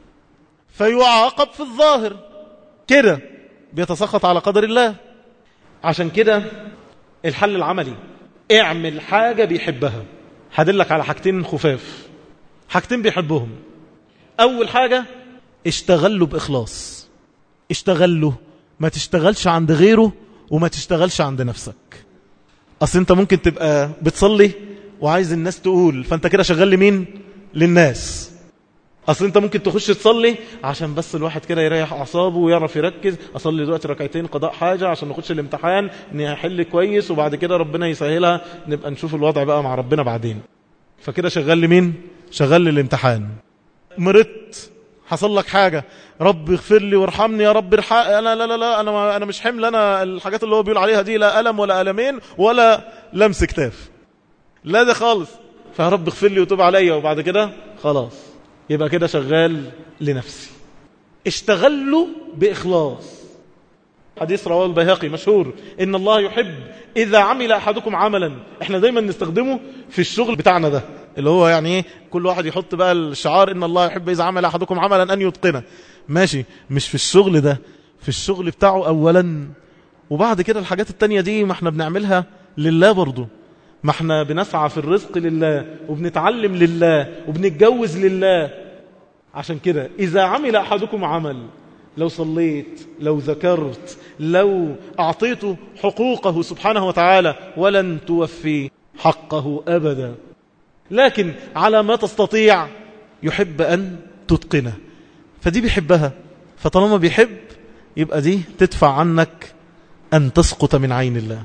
فيعاقب في الظاهر كده بيتسخط على قدر الله. عشان كده الحل العملي اعمل حاجة بيحبها. هدلك على حاجتين خفاف، حاجتين بيحبهم. أول حاجة اشتغله بإخلاص، اشتغله، ما تشتغلش عند غيره وما تشتغلش عند نفسك. أصل انت ممكن تبقى بتصلي وعايز الناس تقول، فانت كده شغال لمين؟ للناس. أصل انت ممكن تخش تصلي عشان بس الواحد كده يريح أعصابه ويعرف يركز، أصلي دلوقتي ركعتين قضاء حاجة عشان نخش الامتحان نحل كويس وبعد كده ربنا يسهلها نبقى نشوف الوضع بقى مع ربنا بعدين. فكده شغال لمين؟ شغال للامتحان. مرضت، حصل لك حاجة، رب اغفر لي وارحمني يا رب انا لا انا مش حمل، انا الحاجات اللي هو بيقول عليها دي لا ألم ولا ألمين ولا لمس كتاف، لا ده خالص، فيا رب اغفر لي وتوب عليا، وبعد كده خلاص يبقى كده شغال لنفسي. اشتغل له بإخلاص. حديث رواه البيهقي مشهور، إن الله يحب إذا عمل أحدكم عملا. احنا دايما نستخدمه في الشغل بتاعنا ده، اللي هو يعني ايه، كل واحد يحط بقى الشعار إن الله يحب إذا عمل أحدكم عملا أن يتقنه. ماشي، مش في الشغل ده، في الشغل بتاعه أولا، وبعد كده الحاجات التانية دي ما احنا بنعملها لله برضو، ما احنا بنسعى في الرزق لله وبنتعلم لله وبنتجوز لله. عشان كده إذا عمل أحدكم عمل، لو صليت، لو ذكرت، لو أعطيته حقوقه سبحانه وتعالى، ولن توفي حقه أبدا، لكن على ما تستطيع يحب أن تتقنه، فدي بيحبها. فطالما بيحب يبقى دي تدفع عنك أن تسقط من عين الله.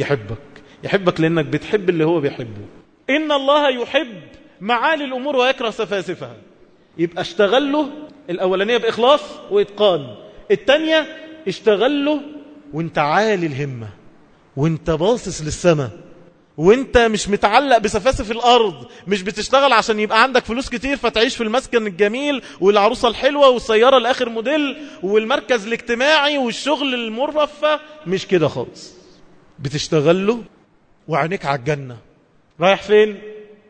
يحبك لأنك بتحب اللي هو بيحبه. إن الله يحب معالي الأمور ويكره سفاسفها. يبقى اشتغل له الأولانية بإخلاص وإتقان، التانية اشتغل له وانت عالي الهمة، وانت باصص للسماء، وانت مش متعلق بسفاسف الأرض، مش بتشتغل عشان يبقى عندك فلوس كتير فتعيش في المسكن الجميل والعروسة الحلوة والسيارة الآخر موديل والمركز الاجتماعي والشغل المرفه، مش كده خالص. بتشتغل له وعينيك على الجنة. رايح فين؟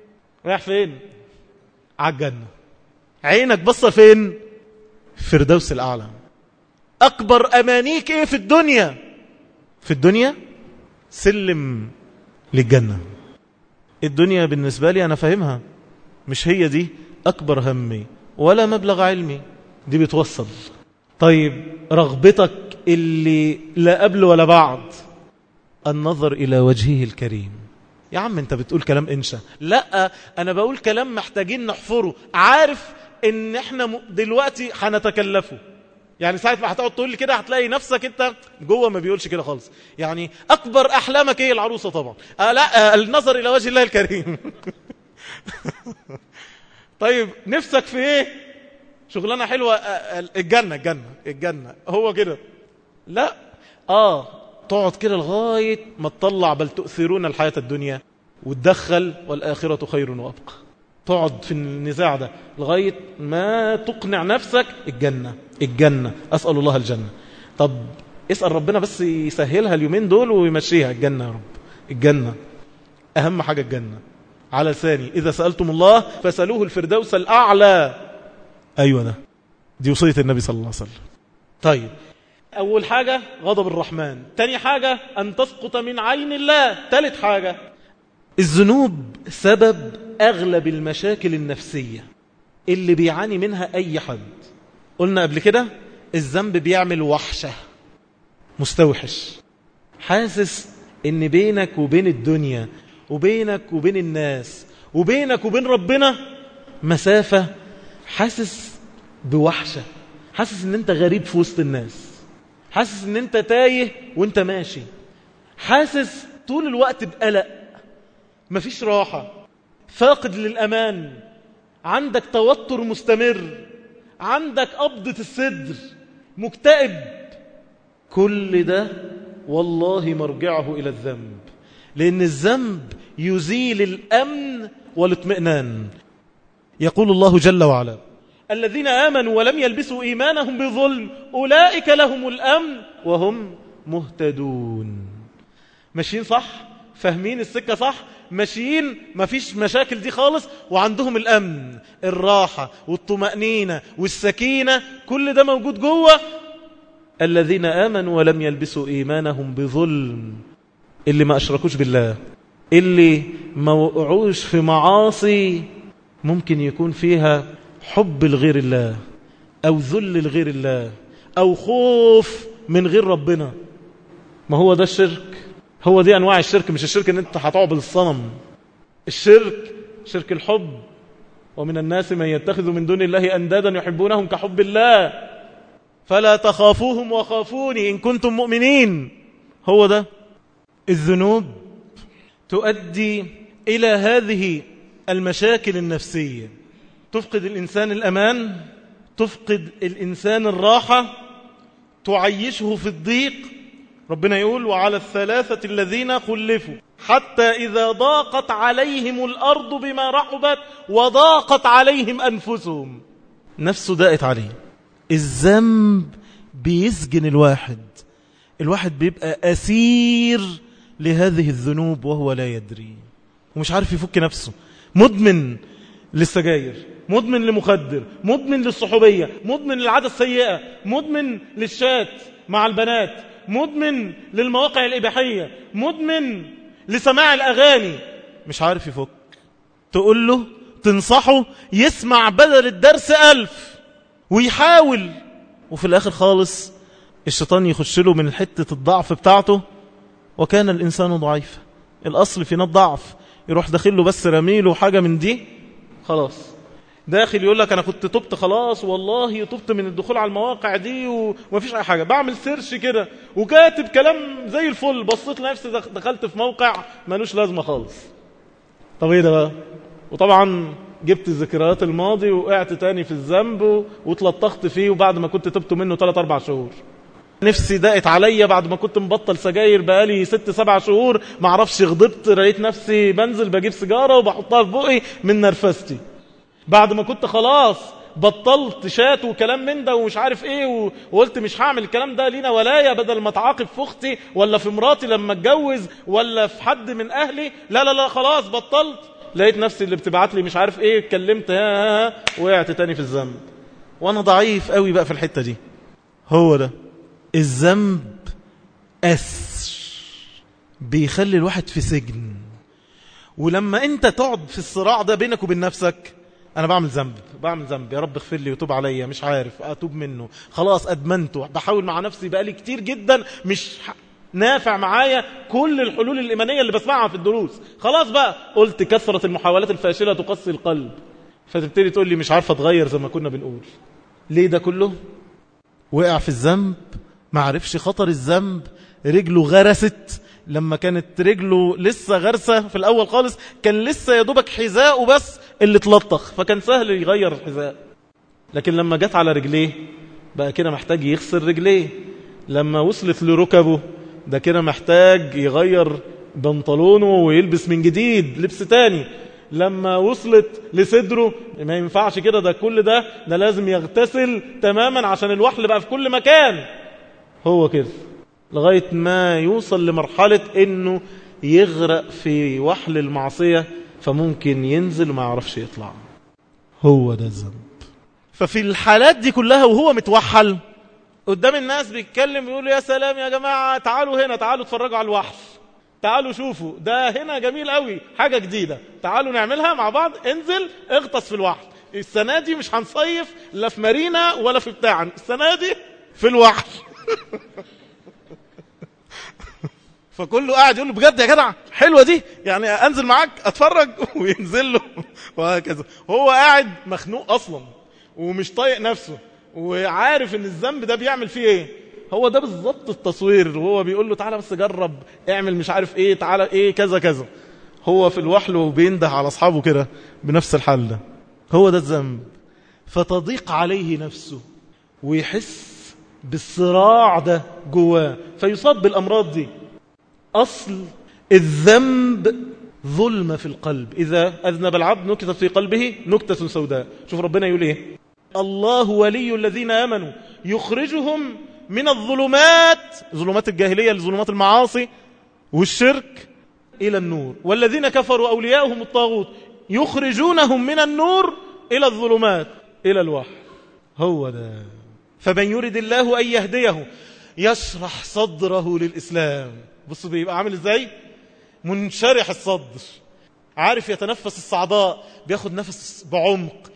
على الجنة. عينك بصة فين؟ فردوس الأعلى. أكبر أمانيك إيه في الدنيا؟ في الدنيا سلم للجنة. الدنيا بالنسبة لي أنا فاهمها، مش هي دي أكبر همي ولا مبلغ علمي، دي بتوصل. طيب رغبتك اللي لا قبل ولا بعد، النظر إلى وجهه الكريم. يا عم انت بتقول كلام انشا، لا انا بقول كلام محتاجين نحفره. عارف ان احنا دلوقتي هنتكلفه، يعني ساعة ما هتقعد تقول لي كده هتلاقي نفسك انت جوه ما بيقولش كده خالص. يعني اكبر احلامك ايه؟ العروسة طبعا. لا النظر الى وجه الله الكريم. طيب نفسك في ايه؟ شغلانة حلوة، الجنة هو كده. لا تقعد كده لغاية ما تطلع بل تؤثرون الحياة الدنيا وتدخل والآخرة خير وأبقى. تقعد في النزاع ده لغاية ما تقنع نفسك الجنة. أسأل الله الجنة. طب اسأل ربنا بس يسهلها اليومين دول ويمشيها. الجنة يا رب، الجنة أهم حاجة. الجنة على لساني، إذا سألتم الله فسألوه الفردوس الأعلى. أيوة ده، دي وصية النبي صلى الله عليه وسلم. طيب أول حاجة غضب الرحمن، تاني حاجة أن تسقط من عين الله، تالت حاجة الذنوب سبب أغلب المشاكل النفسية اللي بيعاني منها أي حد. قلنا قبل كده الذنب بيعمل وحشة، مستوحش، حاسس إن بينك وبين الدنيا وبينك وبين الناس وبينك وبين ربنا مسافة، حاسس بوحشة، حاسس إن أنت غريب في وسط الناس. حاسس ان انت تايه وانت ماشي، حاسس طول الوقت بقلق، مفيش راحة، فاقد للأمان، عندك توتر مستمر، عندك قبضة الصدر، مكتئب. كل ده والله مرجعه إلى الذنب، لأن الذنب يزيل الأمن والاطمئنان. يقول الله جل وعلا: الذين آمنوا ولم يلبسوا إيمانهم بظلم أولئك لهم الأمن وهم مهتدون. ماشيين صح، فاهمين السكة صح، ماشيين مفيش مشاكل دي خالص، وعندهم الأمن، الراحة والطمأنينة والسكينة، كل ده موجود جوه. الذين آمنوا ولم يلبسوا إيمانهم بظلم، اللي ما أشركوش بالله، اللي ما وقعوش في معاصي ممكن يكون فيها حب لغير الله أو ذل لغير الله أو خوف من غير ربنا. ما هو ده الشرك، هو دي أنواع الشرك. مش الشرك ان انت هتعبد الصنم، الشرك شرك الحب. ومن الناس من يتخذ من دون الله أندادا يحبونهم كحب الله فلا تخافوهم وخافوني إن كنتم مؤمنين. هو ده. الذنوب تؤدي إلى هذه المشاكل النفسية، تفقد الإنسان الأمان، تفقد الإنسان الراحة، تعيشه في الضيق. ربنا يقول: وعلى الثلاثة الذين خلفوا حتى إذا ضاقت عليهم الأرض بما رحبت وضاقت عليهم أنفسهم. نفسه ضاقت عليه. الذنب بيسجن الواحد بيبقى أسير لهذه الذنوب وهو لا يدري، ومش عارف يفك نفسه. مدمن للسجاير، مدمن لمخدر، مدمن للصحوبية، مدمن للعادة السيئة، مدمن للشات مع البنات، مدمن للمواقع الإباحية، مدمن لسماع الأغاني، مش عارف يفك. تقول له تنصحه يسمع بدل الدرس 1000 ويحاول، وفي الآخر خالص الشيطان يخش له من حتة الضعف بتاعته. وكان الإنسان ضعيفا، الأصل فينا الضعف. يروح داخل له بس رميله حاجة من دي، خلاص داخل يقول لك أنا كنت تبت خلاص، والله تبت من الدخول على المواقع دي ومفيش أي حاجة، بعمل سيرش كده وكاتب كلام زي الفل، بصيت لنفسي دخلت في موقع مالوش لازمة خالص. طب ايه ده بقى؟ وطبعا جبت ذكريات الماضي وقعت تاني في الذنب واتلطخت فيه، وبعد ما كنت تبت منه 3-4 شهور. نفسي ضاقت عليا بعد ما كنت مبطل سجاير بقالي 6-7 شهور، معرفش غضبت، لقيت نفسي بنزل بجيب سيجارة وبحطها في بقي من نرفستي. بعد ما كنت خلاص بطلت شات وكلام من ده ومش عارف ايه، وقلت مش هعمل الكلام ده لينا ولايا، بدل ما اتعاقب في اختي ولا في مراتي لما اتجوز ولا في حد من اهلي، لا خلاص بطلت. لقيت نفسي اللي بتبعت لي مش عارف ايه، اتكلمت وقعت تاني في الذنب، وانا ضعيف قوي بقى في الحتة دي. هو ده الذنب، بيخلي الواحد في سجن. ولما انت تقعد في الصراع ده بينك وبين نفسك، انا بعمل ذنب، يا رب اغفر لي وتوب عليا، مش عارف اتوب منه، خلاص ادمنته، بحاول مع نفسي بقالي كتير جدا، مش نافع معايا كل الحلول الإيمانية اللي بسمعها في الدروس، خلاص بقى قلت كثرة المحاولات الفاشلة تقسي القلب. فتبتدي تقول لي مش عارفة اتغير زي ما كنا بنقول. ليه ده كله؟ وقع في الذنب، ما عرفش خطر الذنب، رجله غرست. لما كانت رجله لسه غرسة في الأول خالص، كان لسه يدوبك حذاءه بس اللي تلطخ، فكان سهل يغير الحذاء. لكن لما جت على رجليه بقى كده محتاج يغسل رجليه. لما وصلت لركبه ده كده محتاج يغير بنطلونه ويلبس من جديد لبس تاني. لما وصلت لصدره ما ينفعش كده، ده كل ده لازم يغتسل تماما عشان الوحل بقى في كل مكان. هو كده لغاية ما يوصل لمرحلة انه يغرق في وحل المعصية، فممكن ينزل وما يعرفش يطلع. هو ده الذنب. ففي الحالات دي كلها وهو متوحل قدام الناس بيتكلم يقول يا سلام يا جماعة، تعالوا هنا، تعالوا اتفرجوا على الوحل، تعالوا شوفوا ده هنا جميل قوي، حاجة جديدة، تعالوا نعملها مع بعض، انزل اغطس في الوحل. السنة دي مش هنصيف لا في مارينا ولا في بتاع، السنة دي في الوحل. فكله قاعد يقول له بجد يا جدع حلوة دي، يعني انزل معاك اتفرج، وينزل له وهكذا. هو قاعد مخنوق اصلا ومش طايق نفسه وعارف ان الذنب ده بيعمل فيه ايه. هو ده بالظبط التصوير، وهو بيقول له تعالى بس جرب اعمل مش عارف ايه، تعالى ايه كذا كذا. هو في الوحل وبينده على اصحابه كده بنفس الحال ده. هو ده الذنب. فتضيق عليه نفسه ويحس بالصراع ده جواه فيصاب بالامراض دي. اصل الذنب ظلمة في القلب، إذا أذنب العبد نكتت في قلبه نكتة سوداء. شوف ربنا يقول إيه: الله ولي الذين آمنوا يخرجهم من الظلمات، ظلمات الجاهلية لظلمات المعاصي والشرك، إلى النور، والذين كفروا أولياؤهم الطاغوت يخرجونهم من النور إلى الظلمات إلى الوحي. هو ده. فمن يرد الله أن يهديه يشرح صدره للإسلام. بص بيبقى عامل إزاي؟ منشرح الصدر، عارف يتنفس الصعداء، بياخد نفس بعمق،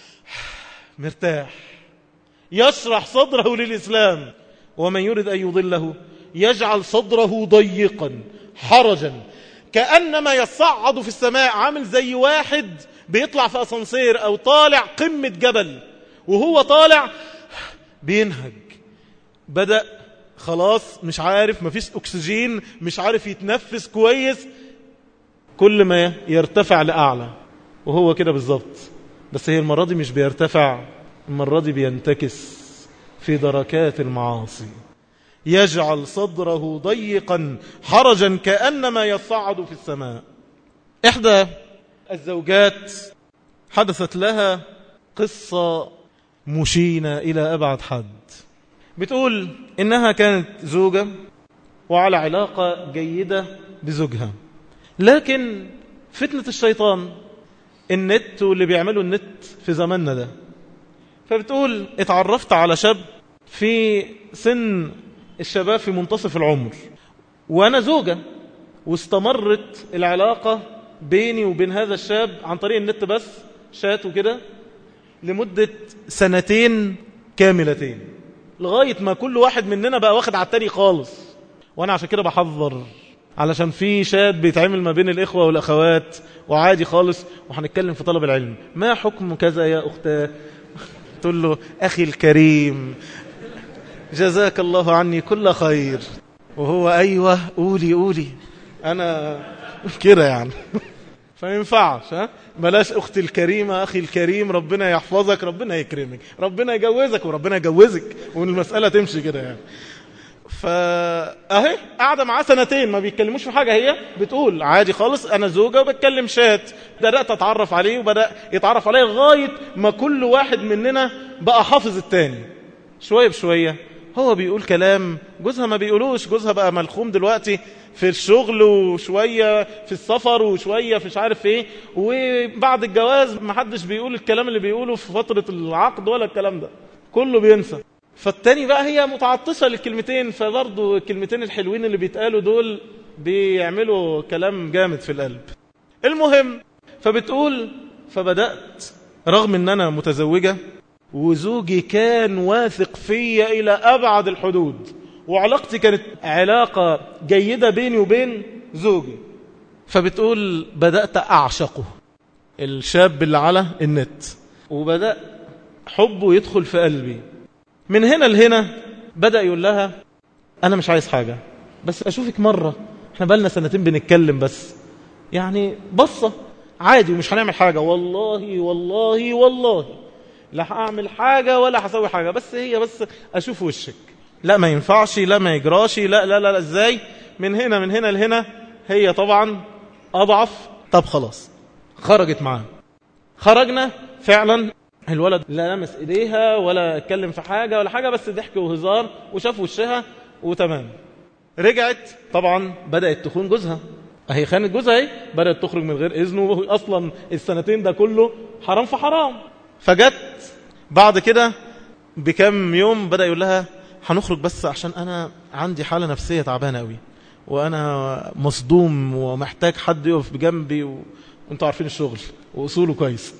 مرتاح، يشرح صدره للإسلام. ومن يرد أن يضله يجعل صدره ضيقا حرجا كأنما يصعد في السماء. عامل زي واحد بيطلع في أسانسير أو طالع قمة جبل، وهو طالع بينهج، بدأ خلاص مش عارف، مفيش أكسجين، مش عارف يتنفس كويس، كل ما يرتفع لأعلى. وهو كده بالظبط، بس هي المرة دي مش بيرتفع، المرة دي بينتكس في دركات المعاصي. يجعل صدره ضيقا حرجا كأنما يصعد في السماء. إحدى الزوجات حدثت لها قصة مشينة إلى أبعد حد. بتقول إنها كانت زوجة وعلى علاقة جيدة بزوجها، لكن فتنة الشيطان، النت واللي بيعملوا النت في زماننا ده. فبتقول اتعرفت على شاب في سن الشباب في منتصف العمر وأنا زوجة، واستمرت العلاقة بيني وبين هذا الشاب عن طريق النت بس، شات وكده، لمدة 2 كاملتين، لغاية ما كل واحد مننا بقى واخد على التاني خالص. وأنا عشان كده بحذر، علشان في شات بيتعمل ما بين الإخوة والأخوات وعادي خالص، وهنتكلم في طلب العلم. ما حكم كذا يا أختاه؟ تقول له أخي الكريم جزاك الله عني كل خير، وهو أيوة قولي أنا كده يعني. فينفعش، بلاش أختي الكريمة أخي الكريم، ربنا يحفظك، ربنا يكرمك، ربنا يجوزك وربنا يجوزك، والمسألة تمشي كده يعني. فأهي قاعدة معاه 2 ما بيتكلموش في حاجة، هي بتقول عادي خالص أنا زوجة وبتكلم شات. بدأت أتعرف عليه وبدأ يتعرف عليه، لغاية ما كل واحد مننا بقى حافظ التاني. شوية بشوية هو بيقول كلام جوزها ما بيقولوش، جوزها بقى ملخوم دلوقتي في الشغل، وشوية في السفر، وشوية في مش عارف ايه، وبعد الجواز محدش بيقول الكلام اللي بيقوله في فترة العقد ولا الكلام ده، كله بينسى. فالتاني بقى هي متعطشة للكلمتين، فبرضو الكلمتين الحلوين اللي بيتقالوا دول بيعملوا كلام جامد في القلب. المهم، فبتقول فبدأت رغم ان انا متزوجة وزوجي كان واثق فيا إلى أبعد الحدود، وعلاقتي كانت علاقة جيدة بيني وبين زوجي، فبتقول بدأت أعشقه، الشاب اللي على النت، وبدأ حبه يدخل في قلبي. من هنا لهنا بدأ يقول لها أنا مش عايز حاجة، بس أشوفك مرة، احنا بقالنا 2 بنتكلم بس، يعني بصة عادي ومش هنعمل حاجة، والله لا هعمل حاجة ولا هسوي حاجة، بس هي بس أشوف وشك. لا ما ينفعش، لا ما يجراش، لا ازاي؟ من هنا لهنا هي طبعا أضعف. طب خلاص، خرجت معاه، خرجنا فعلا، الولد لا لمس إيديها ولا اتكلم في حاجة ولا حاجة، بس ضحك وهزار وشاف وشها وتمام. رجعت طبعا بدأت تخون جوزها، هي خانت جوزها، هي بدأت تخرج من غير إذنه، أصلا 2 ده كله حرام في حرام. فجت بعد كده بكم يوم بدأ يقول لها هنخرج بس عشان أنا عندي حالة نفسية تعبانة قوي، وأنا مصدوم ومحتاج حد يقف بجنبي، وانتوا عارفين الشغل وأصوله كويس.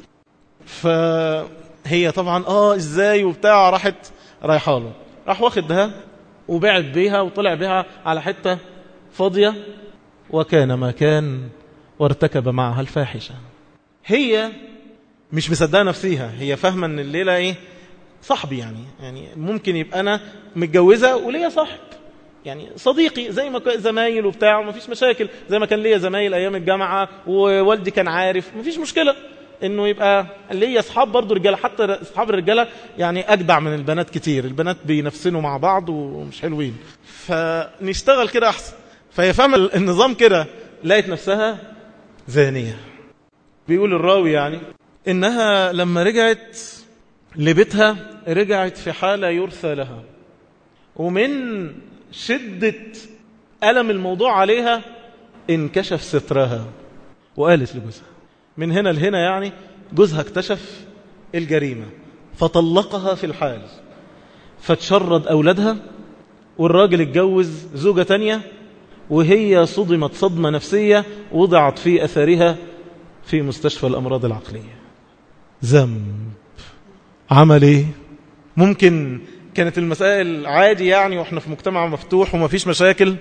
فهي طبعا إزاي وبتاع، رايحة له، راح واخدها وبعد بيها وطلع بيها على حتة فاضية، وكان ما كان وارتكب معها الفاحشة. هي مش مصدقه نفسها، هي فاهمه ان الليله صاحبي يعني ممكن يبقى أنا متجوزة وليا صاحب، يعني صديقي زي ما زمايل وبتاع، ومفيش مشاكل، زي ما كان ليا زمايل أيام الجامعة ووالدي كان عارف، مفيش مشكلة إنه يبقى ليا أصحاب برضو رجالة. حتى أصحاب الرجالة يعني أجدع من البنات كتير، البنات بينفسنوا مع بعض ومش حلوين، فنشتغل كده أحسن. فهي فاهمة النظام كده، لقيت نفسها زانية. بيقول الراوي يعني إنها لما رجعت لبيتها رجعت في حالة يرثى لها، ومن شدة ألم الموضوع عليها انكشف سترها، وقالت لجوزها من هنا لهنا، يعني جوزها اكتشف الجريمة فطلقها في الحال، فتشرد أولادها، والراجل اتجوز زوجة تانية، وهي صدمت صدمة نفسية وضعت في أثرها في مستشفى الأمراض العقلية. ذنب. عمل ايه؟ ممكن كانت المسائل عادي يعني، واحنا في مجتمع مفتوح وما فيش مشاكل،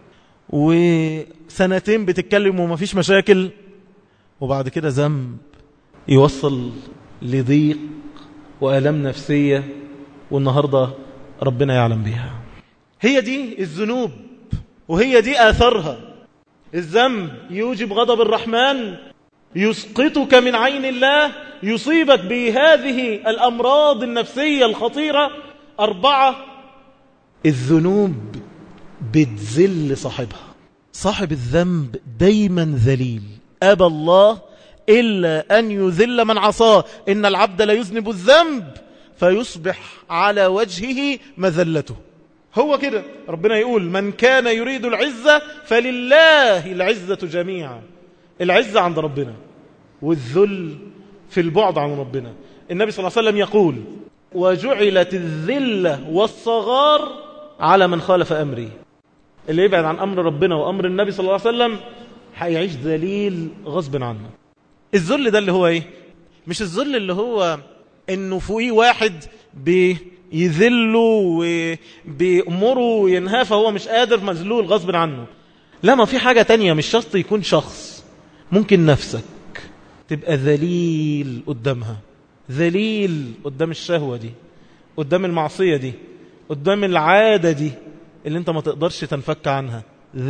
وسنتين بتتكلم وما فيش مشاكل، وبعد كده ذنب يوصل لضيق وآلام نفسية، والنهاردة ربنا يعلم بها. هي دي الذنوب وهي دي آثارها. الذنب يوجب غضب الرحمن، يسقطك من عين الله، يصيبك بهذه الأمراض النفسية الخطيرة. 4، الذنوب بتذل صاحبها. صاحب الذنب دايما ذليل، أبى الله إلا أن يذل من عصاه، إن العبد لا يذنب الذنب فيصبح على وجهه مذلته. هو كده ربنا يقول من كان يريد العزة فلله العزة جميعا. العزة عند ربنا، والذل في البعد عن ربنا. النبي صلى الله عليه وسلم يقول وجعلت الذلة والصغار على من خالف أمري. اللي يبعد عن أمر ربنا وأمر النبي صلى الله عليه وسلم هيعيش ذليل غصب عنه. الذل ده اللي هو ايه؟ مش الذل اللي هو انه فوقيه واحد بيذله وبيأمره وينهاه فهو مش قادر، مذلول غصب عنه. لا، ما في حاجة تانية، مش شرط يكون شخص، ممكن نفسك تبقى ذليل قدامها، ذليل قدام الشهوة دي، قدام المعصية دي، قدام العادة دي اللي انت ما تقدرش تنفك عنها.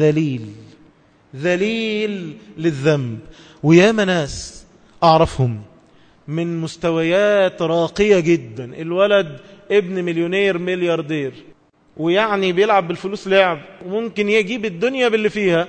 ذليل للذنب. وياما ناس أعرفهم من مستويات راقية جدا، الولد ابن مليونير ملياردير، ويعني بيلعب بالفلوس لعب، وممكن يجيب الدنيا باللي فيها،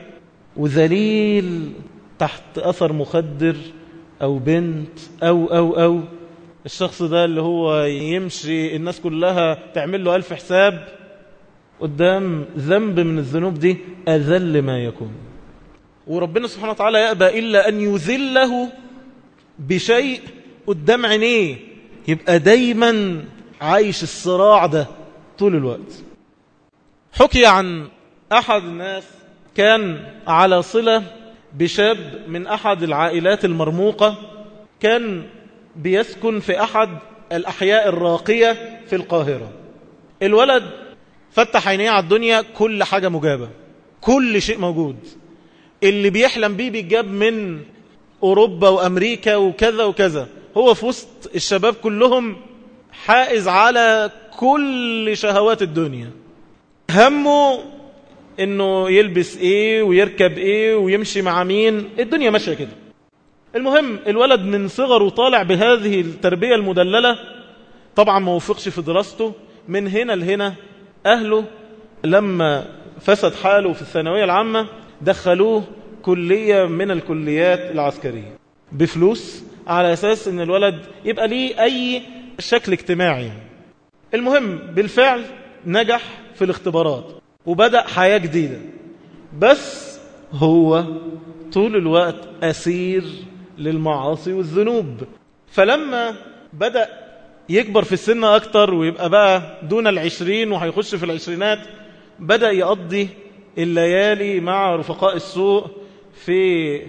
وذليل تحت أثر مخدر أو بنت أو الشخص ده اللي هو يمشي الناس كلها تعمل له 1000 حساب قدام ذنب من الذنوب دي أذل ما يكون. وربنا سبحانه وتعالى يأبى إلا أن يذله بشيء قدام عينيه، يبقى دايما عايش الصراع ده طول الوقت. حكي عن أحد الناس كان على صلة بشاب من أحد العائلات المرموقة، كان بيسكن في أحد الأحياء الراقية في القاهرة. الولد فتح عينيه على الدنيا، كل حاجة مجابة، كل شيء موجود، اللي بيحلم بيه بيجاب من أوروبا وأمريكا وكذا وكذا. هو في وسط الشباب كلهم حائز على كل شهوات الدنيا، همه انه يلبس ايه ويركب ايه ويمشي مع مين، الدنيا ماشية كده. المهم الولد من صغره طالع بهذه التربية المدللة، طبعا ما وفقش في دراسته. من هنا لهنا أهله لما فسد حاله في الثانوية العامة دخلوه كلية من الكليات العسكرية بفلوس، على أساس أن الولد يبقى ليه أي شكل اجتماعي يعني. المهم بالفعل نجح في الاختبارات وبدأ حياة جديدة، بس هو طول الوقت أسير للمعاصي والذنوب. فلما بدأ يكبر في السن أكتر ويبقى بقى دون 20 وهيخش في 20، بدأ يقضي الليالي مع رفقاء السوء في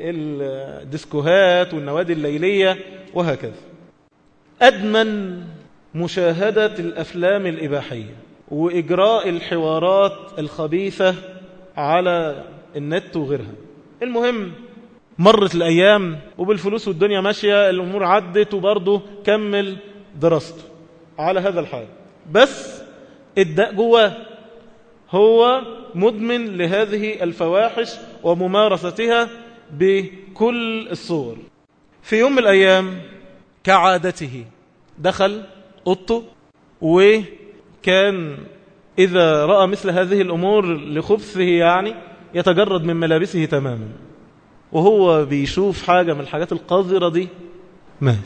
الديسكوهات والنوادي الليلية وهكذا. أدمن مشاهدة الأفلام الإباحية وإجراء الحوارات الخبيثة على النت وغيرها. المهم مرت الأيام وبالفلوس والدنيا ماشية، الأمور عدت وبرضه كمل دراسته. على هذا الحال، بس الداء جواه، هو مدمن لهذه الفواحش وممارستها بكل الصور. في يوم من الأيام كعادته دخل أوضته، وكان إذا رأى مثل هذه الأمور لخبثه يعني يتجرد من ملابسه تماما، وهو بيشوف حاجة من الحاجات القذرة دي مات.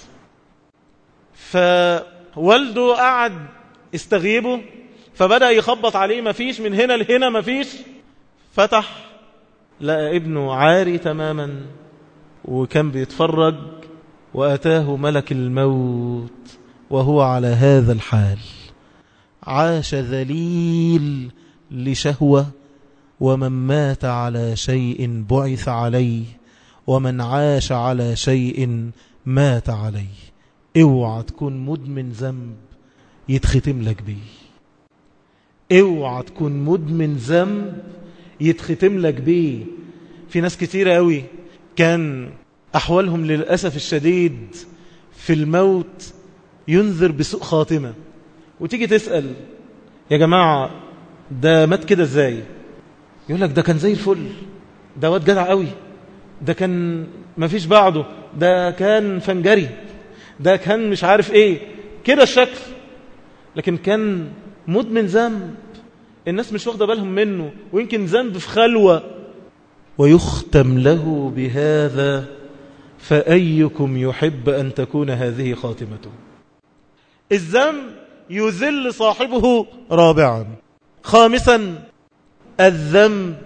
فوالده قعد استغيبه، فبدأ يخبط عليه، مفيش، من هنا لهنا مفيش. فتح لقى ابنه عاري تماما وكان بيتفرج، وأتاه ملك الموت وهو على هذا الحال. عاش ذليل لشهوة، ومن مات على شيء بعث عليه، ومن عاش على شيء مات عليه. اوعى تكون مدمن ذنب يتختم لك بيه، اوعى تكون مدمن ذنب يتختم لك بيه. في ناس كتيرة قوي كان أحوالهم للأسف الشديد في الموت ينذر بسوء خاتمة، وتيجي تسأل يا جماعة ده مات كده ازاي؟ يقول لك ده كان زي الفل، ده واد جدع قوي، ده كان مفيش بعده، ده كان فنجري، ده كان مش عارف ايه كده الشكل، لكن كان مدمن ذنب الناس مش واخده بالهم منه، ويمكن ذنب في خلوة، ويختم له بهذا. فأيكم يحب أن تكون هذه خاتمته؟ الذنب يذل صاحبه. رابعا، خامسا، الذنب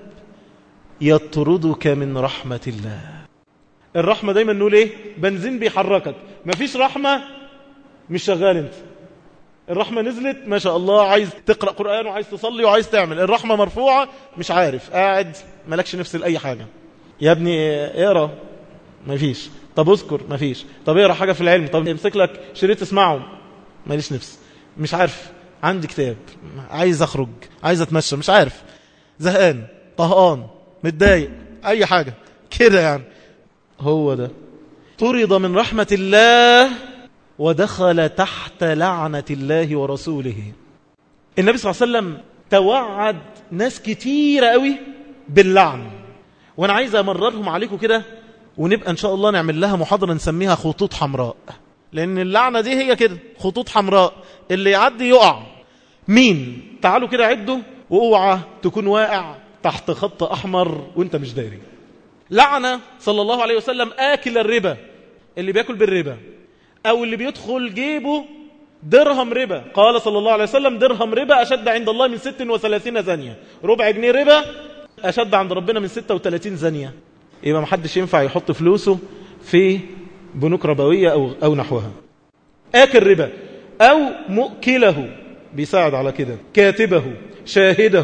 يطردك من رحمة الله. الرحمة دايما نقول ايه؟ بنزين بيحركك، مفيش رحمة مش شغال انت. الرحمة نزلت ما شاء الله، عايز تقرأ قرآن وعايز تصلي وعايز تعمل. الرحمة مرفوعة مش عارف، قاعد ملكش نفس لأي حاجة. يا ابني اقرأ، مفيش. طب اذكر، مفيش. طب اقرأ حاجة في العلم، طب امسك لك شريط تسمعه، ماليش نفس. مش عارف، عندي كتاب، عايز اخرج، عايز اتمشى، مش عارف، زهقان، طهقان، متضايق، اي حاجة كده يعني. هو ده طرد من رحمة الله ودخل تحت لعنة الله ورسوله. النبي صلى الله عليه وسلم توعد ناس كتيرة قوي باللعن، وانا عايز امررهم عليكم كده، ونبقى ان شاء الله نعمل لها محاضرة نسميها خطوط حمراء، لان اللعنة دي هي كده خطوط حمراء، اللي يعدي يقع. مين؟ تعالوا كده عدوا، واوعى تكون واقع تحت خط احمر وانت مش داري. لعنة صلى الله عليه وسلم آكل الربا، اللي بيأكل بالربا، أو اللي بيدخل جيبه درهم ربا. قال صلى الله عليه وسلم درهم ربا أشد عند الله من 36 زانية. ربع جنيه ربا أشد عند ربنا من 36 زانية. يبقى محدش ينفع يحط فلوسه في بنوك ربوية أو نحوها. آكل ربا أو مؤكله، بيساعد على كده، كاتبه، شاهده،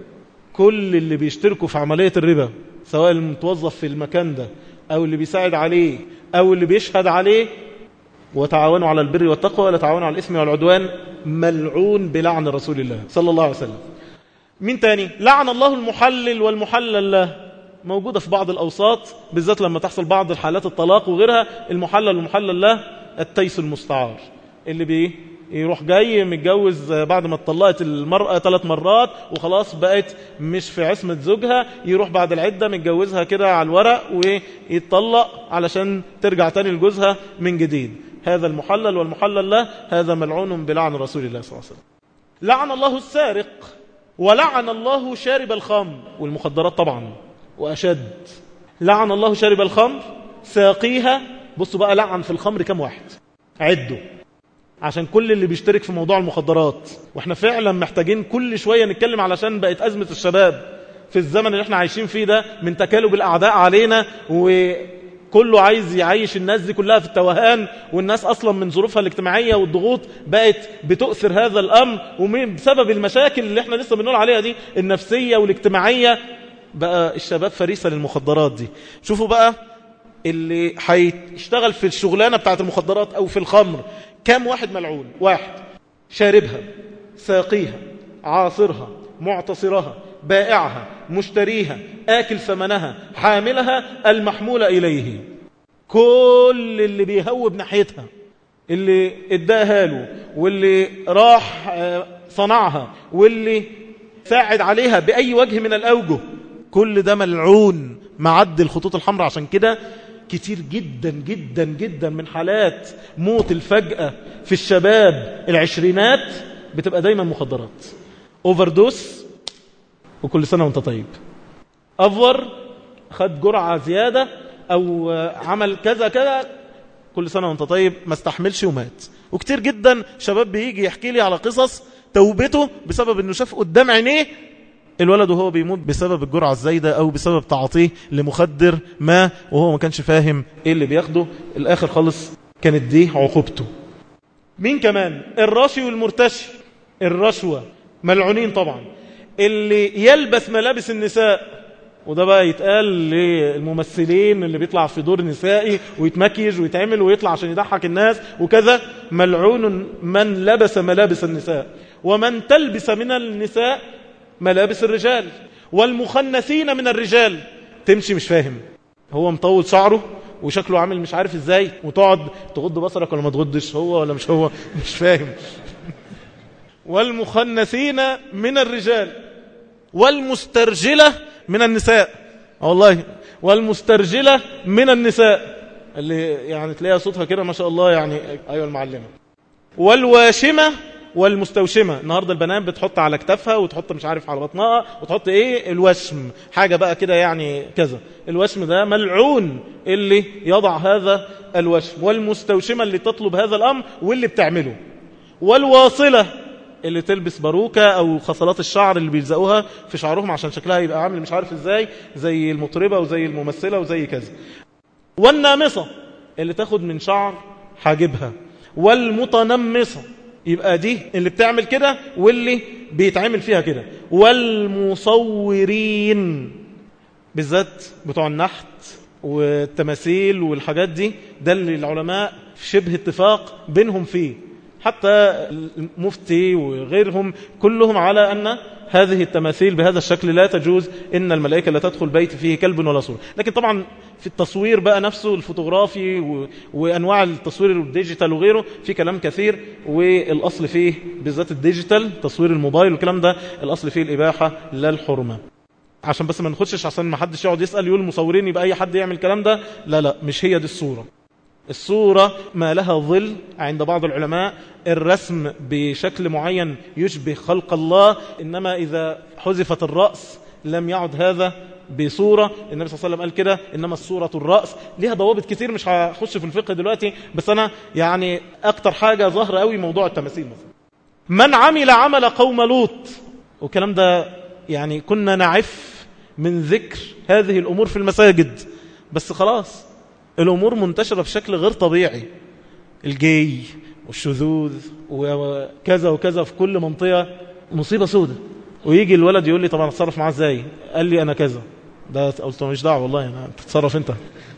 كل اللي بيشتركوا في عملية الربا، سواء المتوظف في المكان ده أو اللي بيساعد عليه أو اللي بيشهد عليه. وتعاونوا على البر والتقوى ولا تعاونوا على الإثم والعدوان، ملعون بلعن رسول الله صلى الله عليه وسلم. مين تاني؟ لعن الله المحلل والمحلل له، موجودة في بعض الأوساط، بالذات لما تحصل بعض الحالات الطلاق وغيرها. المحلل والمحلل له التيس المستعار، اللي يروح جاي متجوز بعد ما اتطلقت المرأة 3 مرات وخلاص بقت مش في عصمة زوجها، يروح بعد العدة متجوزها كده على الورق ويتطلق علشان ترجع تاني لجوزها من جديد. هذا المحلل والمحلل له، هذا ملعون بلعن رسول الله صلى الله عليه وسلم. لعن الله السارق، ولعن الله شارب الخمر والمخدرات طبعا وأشد. لعن الله شارب الخمر، ساقيها. بصوا بقى لعن في الخمر كم واحد؟ عدوا، عشان كل اللي بيشترك في موضوع المخدرات. واحنا فعلا محتاجين كل شوية نتكلم، علشان بقت أزمة الشباب في الزمن اللي احنا عايشين فيه ده، من تكالب الأعداء علينا، وكله عايز يعيش الناس دي كلها في التوهان، والناس أصلا من ظروفها الاجتماعية والضغوط بقت بتؤثر هذا الأمر، وبسبب المشاكل اللي احنا لسه بنقول عليها دي النفسية والاجتماعية، بقى الشباب فريسة للمخدرات دي. شوفوا بقى اللي هيشتغل في الشغلانة بتاعت المخدرات أو في الخمر، كم واحد ملعون؟ واحد. شاربها، ساقيها، عاصرها، معتصرها، بائعها، مشتريها، آكل ثمنها، حاملها، المحمول إليه، كل اللي بيهوب ناحيتها. اللي اداها له واللي راح صنعها واللي ساعد عليها بأي وجه من الأوجه، كل ده ملعون معد الخطوط الحمراء. عشان كده كتير جدا جدا جدا من حالات موت الفجأة في الشباب العشرينات بتبقى دايما مخدرات، اوفردوس، وكل سنة وانت طيب، أفور، خد جرعة زيادة أو عمل كذا كذا، كل سنة وانت طيب، ما استحملش ومات. وكتير جدا شباب بيجي يحكي لي على قصص توبته بسبب انه شاف قدام عينيه الولد وهو بيموت بسبب الجرعة الزايدة او بسبب تعاطيه لمخدر ما وهو ما كانش فاهم ايه اللي بياخده. الاخر خالص كانت دي عقوبته. مين كمان؟ الراشي والمرتشي. الرشوة ملعونين طبعا. اللي يلبس ملابس النساء، وده بقى يتقال للممثلين اللي بيطلع في دور نسائي ويتمكيج ويتعمل ويطلع عشان يضحك الناس وكذا، ملعون من لبس ملابس النساء ومن تلبس من النساء ملابس الرجال، والمخنثين من الرجال. تمشي مش فاهم، هو مطول شعره وشكله عامل مش عارف ازاي، وتقعد تغض بصرك ولا ما تغضش، هو ولا مش هو، مش فاهم. والمخنثين من الرجال والمسترجلة من النساء، والله، والمسترجلة من النساء، اللي يعني تلاقيها صوتها كده ما شاء الله، يعني أيوة المعلمة. والواشمة والمستوشمة. النهاردة البنات بتحط على كتافها وتحط مش عارف على بطنها وتحط ايه، الوشم، حاجة بقى كده يعني كذا. الوشم ده ملعون اللي يضع هذا الوشم، والمستوشمة اللي تطلب هذا الأمر واللي بتعمله. والواصلة اللي تلبس باروكة أو خصلات الشعر اللي بيلزقوها في شعرهم عشان شكلها يبقى عامل مش عارف ازاي، زي المطربة وزي الممثلة وزي كذا. والنامصة اللي تاخد من شعر حاجبها. والمتنمصة، يبقى دي اللي بتعمل كده واللي بيتعمل فيها كده. والمصورين، بالذات بتوع النحت والتماثيل والحاجات دي، ده اللي العلماء شبه اتفاق بينهم فيه، حتى المفتي وغيرهم كلهم على أن هذه التماثيل بهذا الشكل لا تجوز، إن الملائكة لا تدخل بيت فيه كلب ولا صورة. لكن طبعا في التصوير بقى نفسه الفوتوغرافي وأنواع التصوير الديجيتال وغيره في كلام كثير، والأصل فيه بالذات الديجيتال تصوير الموبايل والكلام ده الأصل فيه الإباحة لا الحرمة. عشان بس ما نخشش عشان ما حدش يقعد يسأل يقول المصورين يبقى أي حد يعمل الكلام ده، لا لا، مش هي دي الصورة. الصورة ما لها ظل عند بعض العلماء، الرسم بشكل معين يشبه خلق الله، إنما إذا حذفت الرأس لم يعد هذا بصورة. النبي صلى الله عليه وسلم قال كده، إنما الصورة الرأس. ليها ضوابط كتير مش هخش في الفقه دلوقتي، بس أنا يعني أكتر حاجة ظاهرة قوي موضوع التماثيل مثلا. من عمل عمل قوم لوط، والكلام ده يعني كنا نعف من ذكر هذه الأمور في المساجد، بس خلاص الأمور منتشرة بشكل غير طبيعي، الجي والشذوذ وكذا وكذا في كل منطقة، مصيبة سودة. ويجي الولد يقول لي طبعا اتصرف معاه ازاي؟ قال لي انا كذا، ده قلت مش دعوة والله، انا تتصرف انت.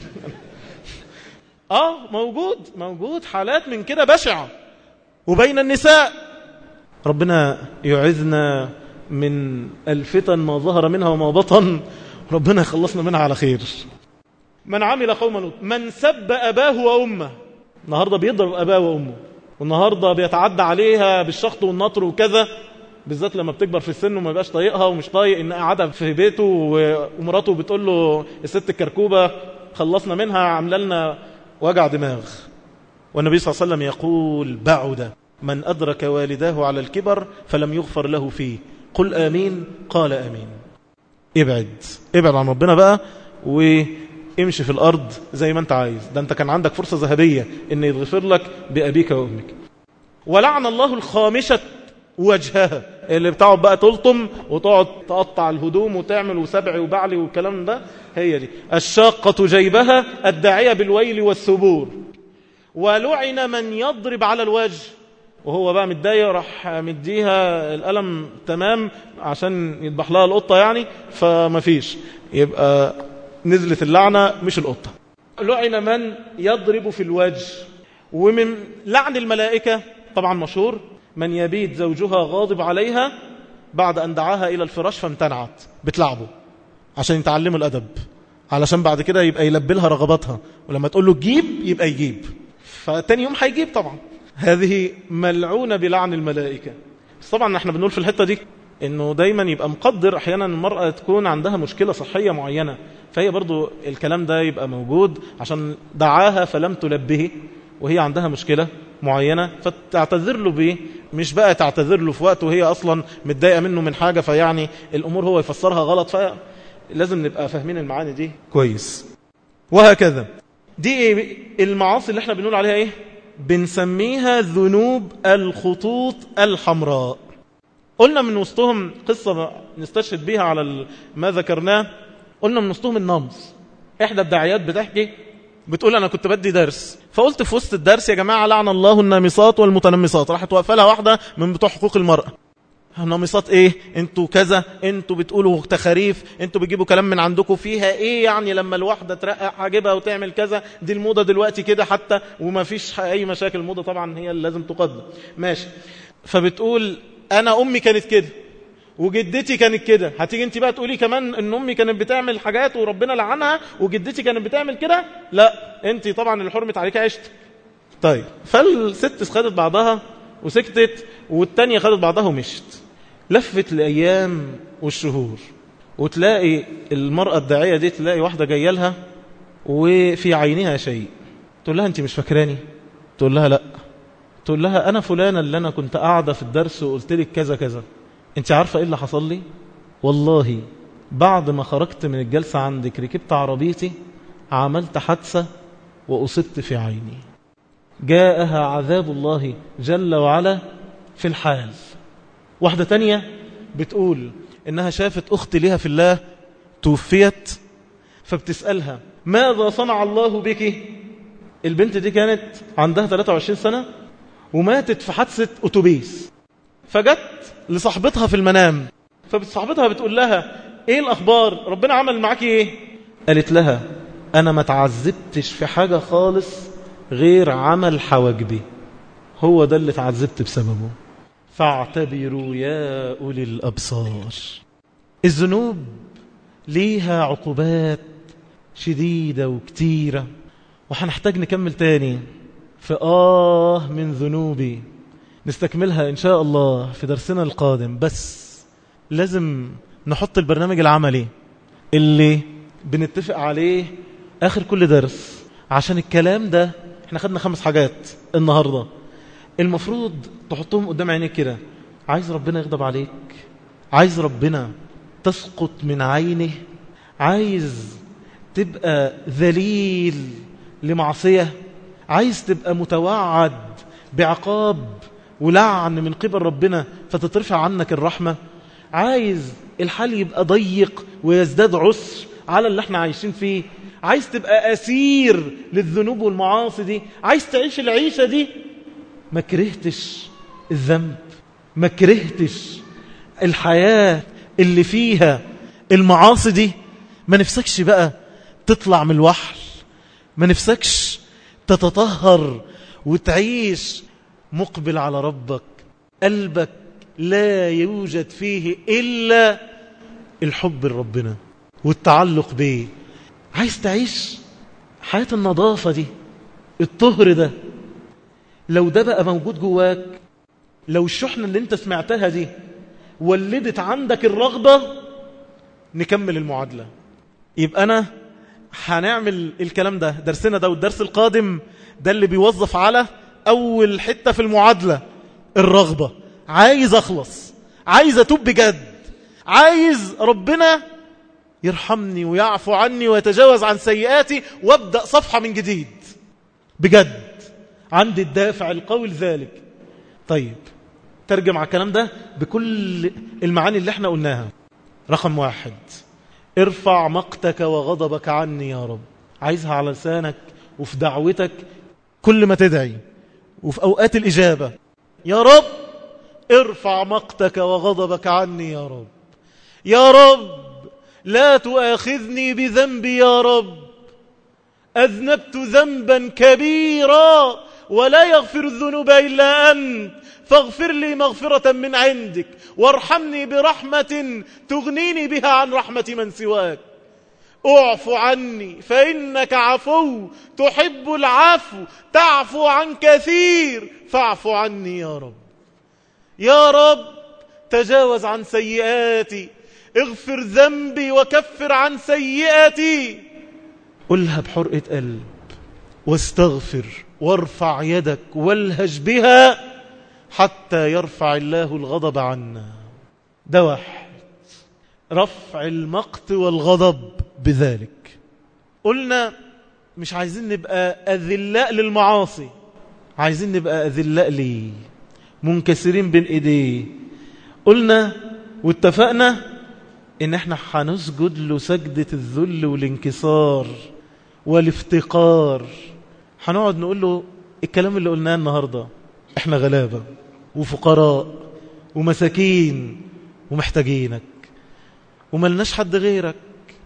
موجود حالات من كده بشعة. وبين النساء، ربنا يعذنا من الفتن ما ظهر منها وما بطن، ربنا يخلصنا منها على خير. من عمل قوم لوط، من سب أباه وأمه، النهاردة بيضرب أباه وأمه، والنهاردة بيتعدى عليها بالشخط والنطر وكذا، بالذات لما بتكبر في السن وما يبقاش طايقها ومش طايق إن قاعدة في بيته ومراته بتقول له الست الكركوبة خلصنا منها، عامله لنا وجع دماغ. والنبي صلى الله عليه وسلم يقول بعد من أدرك والداه على الكبر فلم يغفر له فيه، قل آمين، قال آمين. ابعد عن ربنا بقى وامشي في الأرض زي ما انت عايز، ده انت كان عندك فرصة ذهبية ان يغفر لك بأبيك وأمك. ولعن الله الخامشة وجهها، اللي بتقعد بقى تلطم وتقعد تقطع الهدوم وتعمل وسبع وبعلي والكلام ده، هي دي الشاقة جيبها الداعية بالويل والثبور. ولعن من يضرب على الوجه، وهو بقى متضايق راح مديها القلم تمام عشان يذبح لها القطة يعني، فما فيش، يبقى نزلت اللعنة مش القطة. لعن من يضرب في الوجه. ومن لعن الملائكة طبعا مشهور، من يبيت زوجها غاضب عليها بعد أن دعاها إلى الفراش فامتنعت، بتلعبه عشان يتعلموا الأدب، علشان بعد كده يبقى يلبي لها رغباتها، ولما تقول له تجيب يبقى يجيب. فتاني يوم هيجيب طبعا. هذه ملعونة بلعن الملائكة. بس طبعا احنا بنقول في الحتة دي انه دايما يبقى مقدر احيانا المرأة تكون عندها مشكلة صحية معينة، فهي برضو الكلام ده يبقى موجود عشان دعاها فلم تلبه وهي عندها مشكلة معينة، فتعتذر له بيه، مش بقى تعتذر له في وقت وهي اصلا متضايقة منه من حاجة، فيعني الامور هو يفسرها غلط. فلازم نبقى فاهمين المعاني دي كويس. وهكذا دي المعاصي اللي احنا بنقول عليها ايه؟ بنسميها ذنوب الخطوط الحمراء. قلنا من وسطهم قصة نستشهد بيها على ما ذكرناه. قلنا من وسطهم النمص. احدى الداعيات بتحكي بتقول انا كنت بدي درس، فقلت في وسط الدرس يا جماعة لعن الله النامصات والمتنمصات. راحت واقفه لها واحدة من بتوع حقوق المرأة، النامصات ايه؟ انتوا كذا، انتوا بتقولوا تخاريف، انتوا بتجيبوا كلام من عندكم فيها ايه يعني لما الواحدة ترقع حاجبها وتعمل كذا، دي الموضة دلوقتي كده حتى وما فيش اي مشاكل. الموضة طبعا هي اللي لازم تقدم، ماشي. فبتقول انا امي كانت كده وجدتي كانت كده، هتيجي انت بقى تقولي كمان ان امي كانت بتعمل حاجات وربنا لعنها وجدتي كانت بتعمل كده؟ لا، انت طبعا اللي حرمت عليك عشت. طيب، فالست خدت بعضها وسكتت، والتانية خدت بعضها ومشت. لفت الأيام والشهور، وتلاقي المرأة الداعية دي تلاقي واحدة جاية لها وفي عينها شيء. تقول لها أنت مش فاكراني؟ تقول لها لا. تقول لها أنا فلانة اللي أنا كنت قاعدة في الدرس وقلت لك كذا كذا. أنت عارفة إيه اللي حصل لي؟ والله بعد ما خرجت من الجلسة عندك ركبت عربيتي، عملت حادثة وأصبت في عيني، جاءها عذاب الله جل وعلا في الحال. واحدة تانية بتقول إنها شافت أخت لها في الله توفيت، فبتسألها ماذا صنع الله بك؟ البنت دي كانت عندها 23 سنة وماتت في حادثة أتوبيس، فجت لصاحبتها في المنام، فصاحبتها بتقول لها إيه الأخبار؟ ربنا عمل معك إيه؟ قالت لها أنا ما تعذبتش في حاجة خالص غير عمل حواجبي، هو ده اللي تعذبت بسببه. فاعتبروا يا أولي الأبصار. الذنوب ليها عقوبات شديدة وكتيرة، وحنحتاج نكمل تاني في من ذنوبي، نستكملها إن شاء الله في درسنا القادم. بس لازم نحط البرنامج العملي اللي بنتفق عليه آخر كل درس، عشان الكلام ده احنا خدنا 5 حاجات النهاردة المفروض تحطهم قدام عينيك كده. عايز ربنا يغضب عليك؟ عايز ربنا تسقط من عينه؟ عايز تبقى ذليل لمعصية؟ عايز تبقى متوعد بعقاب ولعن من قبل ربنا فتترفع عنك الرحمة؟ عايز الحال يبقى ضيق ويزداد عسر على اللي احنا عايشين فيه؟ عايز تبقى أسير للذنوب والمعاصي دي؟ عايز تعيش العيشة دي؟ ما كرهتش الذنب؟ ما كرهتش الحياة اللي فيها المعاصي دي؟ ما نفسكش بقى تطلع من الوحل؟ ما نفسكش تتطهر وتعيش مقبل على ربك، قلبك لا يوجد فيه إلا الحب لربنا والتعلق به؟ عايز تعيش حياة النظافة دي، الطهر ده؟ لو ده بقى موجود جواك، لو الشحنة اللي انت سمعتها دي ولدت عندك الرغبة، نكمل المعادلة. يبقى أنا هنعمل الكلام ده درسنا ده، والدرس القادم ده اللي بيوظف على أول حتة في المعادلة، الرغبة. عايز أخلص، عايز أتوب بجد، عايز ربنا يرحمني ويعفو عني ويتجاوز عن سيئاتي وابدأ صفحة من جديد بجد. عندي الدافع القوي لذلك. طيب، ترجم على الكلام ده بكل المعاني اللي احنا قلناها. رقم 1، ارفع مقتك وغضبك عني يا رب. عايزها على لسانك وفي دعوتك كل ما تدعي وفي أوقات الإجابة. يا رب ارفع مقتك وغضبك عني يا رب. يا رب لا تؤاخذني بذنبي يا رب، أذنبت ذنبا كبيرا ولا يغفر الذنوب إلا أنت، فاغفر لي مغفرة من عندك وارحمني برحمة تغنيني بها عن رحمة من سواك. اعف عني فإنك عفو تحب العفو تعفو عن كثير فاعف عني يا رب. يا رب تجاوز عن سيئاتي، اغفر ذنبي وكفر عن سيئاتي. قلها بحرقة قلب واستغفر وارفع يدك والهج بها حتى يرفع الله الغضب عنا. ده واحد، رفع المقت والغضب بذلك. قلنا مش عايزين نبقى أذلاء للمعاصي، عايزين نبقى أذلاء ليه، منكسرين بين ايديه. قلنا واتفقنا ان احنا هنسجد له سجدة الذل والانكسار والافتقار. هنقعد نقول له الكلام اللي قلناه النهاردة، احنا غلابة وفقراء ومساكين ومحتاجينك وملناش حد غيرك،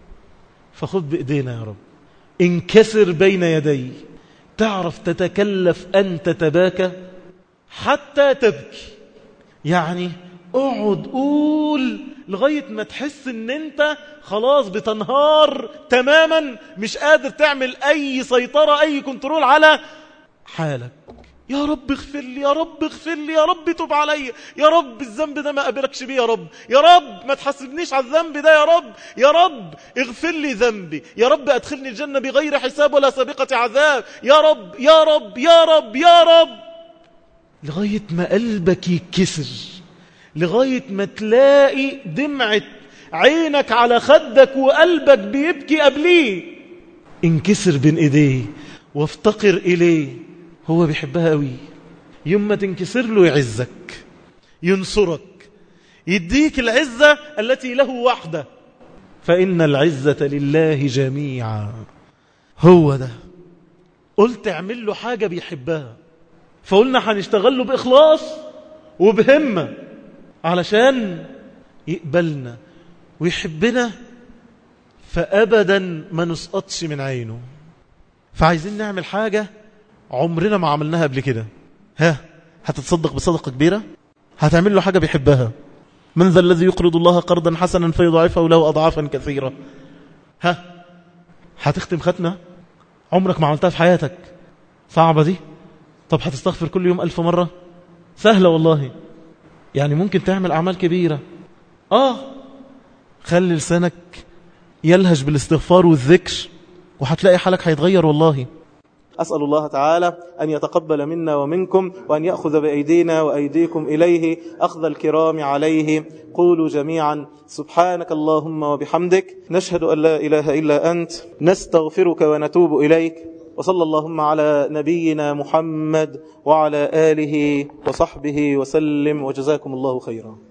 فخذ بإيدينا يا رب، انكسر بين يدي، تعرف تتكلف أن تتباكى حتى تبكي. يعني اقعد قول لغاية ما تحس ان انت خلاص بتنهار تماما، مش قادر تعمل اي سيطرة اي كنترول على حالك. يا رب اغفر لي، يا رب اغفر لي، يا رب توب علي، يا رب الذنب ده ما قابلكش بيه، يا رب، يا رب ما تحاسبنيش على الذنب ده، يا رب، يا رب اغفر لي ذنبي، يا رب ادخلني الجنة بغير حساب ولا سابقة عذاب، يا رب يا رب يا رب يا رب، لغاية ما قلبك يتكسر، لغاية ما تلاقي دمعة عينك على خدك وقلبك بيبكي قبليه. انكسر بين ايديه وافتقر اليه، هو بيحبها قوي. يوم ما تنكسر له يعزك، ينصرك، يديك العزة التي له وحده، فإن العزة لله جميعا. هو ده. قلت اعمل له حاجة بيحبها، فقلنا هنشتغل له بإخلاص وبهمة علشان يقبلنا ويحبنا، فأبدا ما نسقطش من عينه. فعايزين نعمل حاجة عمرنا ما عملناها قبل كده. هتتصدق بصدقة كبيرة، هتعمل له حاجة بيحبها. من ذا الذي يقرض الله قرضا حسنا فيضاعفه له أضعافا كثيرة. هتختم ختمة عمرك ما عملتها في حياتك، صعبة دي. طب هتستغفر كل يوم 1000 مرة، سهلة والله. يعني ممكن تعمل أعمال كبيرة. خلي لسانك يلهج بالاستغفار والذكر وهتلاقي حالك هيتغير والله. أسأل الله تعالى أن يتقبل منا ومنكم، وأن يأخذ بأيدينا وأيديكم إليه أخذ الكرام عليه. قولوا جميعا سبحانك اللهم وبحمدك، نشهد أن لا إله إلا أنت، نستغفرك ونتوب إليك. وصلى اللهم على نبينا محمد وعلى آله وصحبه وسلم، وجزاكم الله خيرا.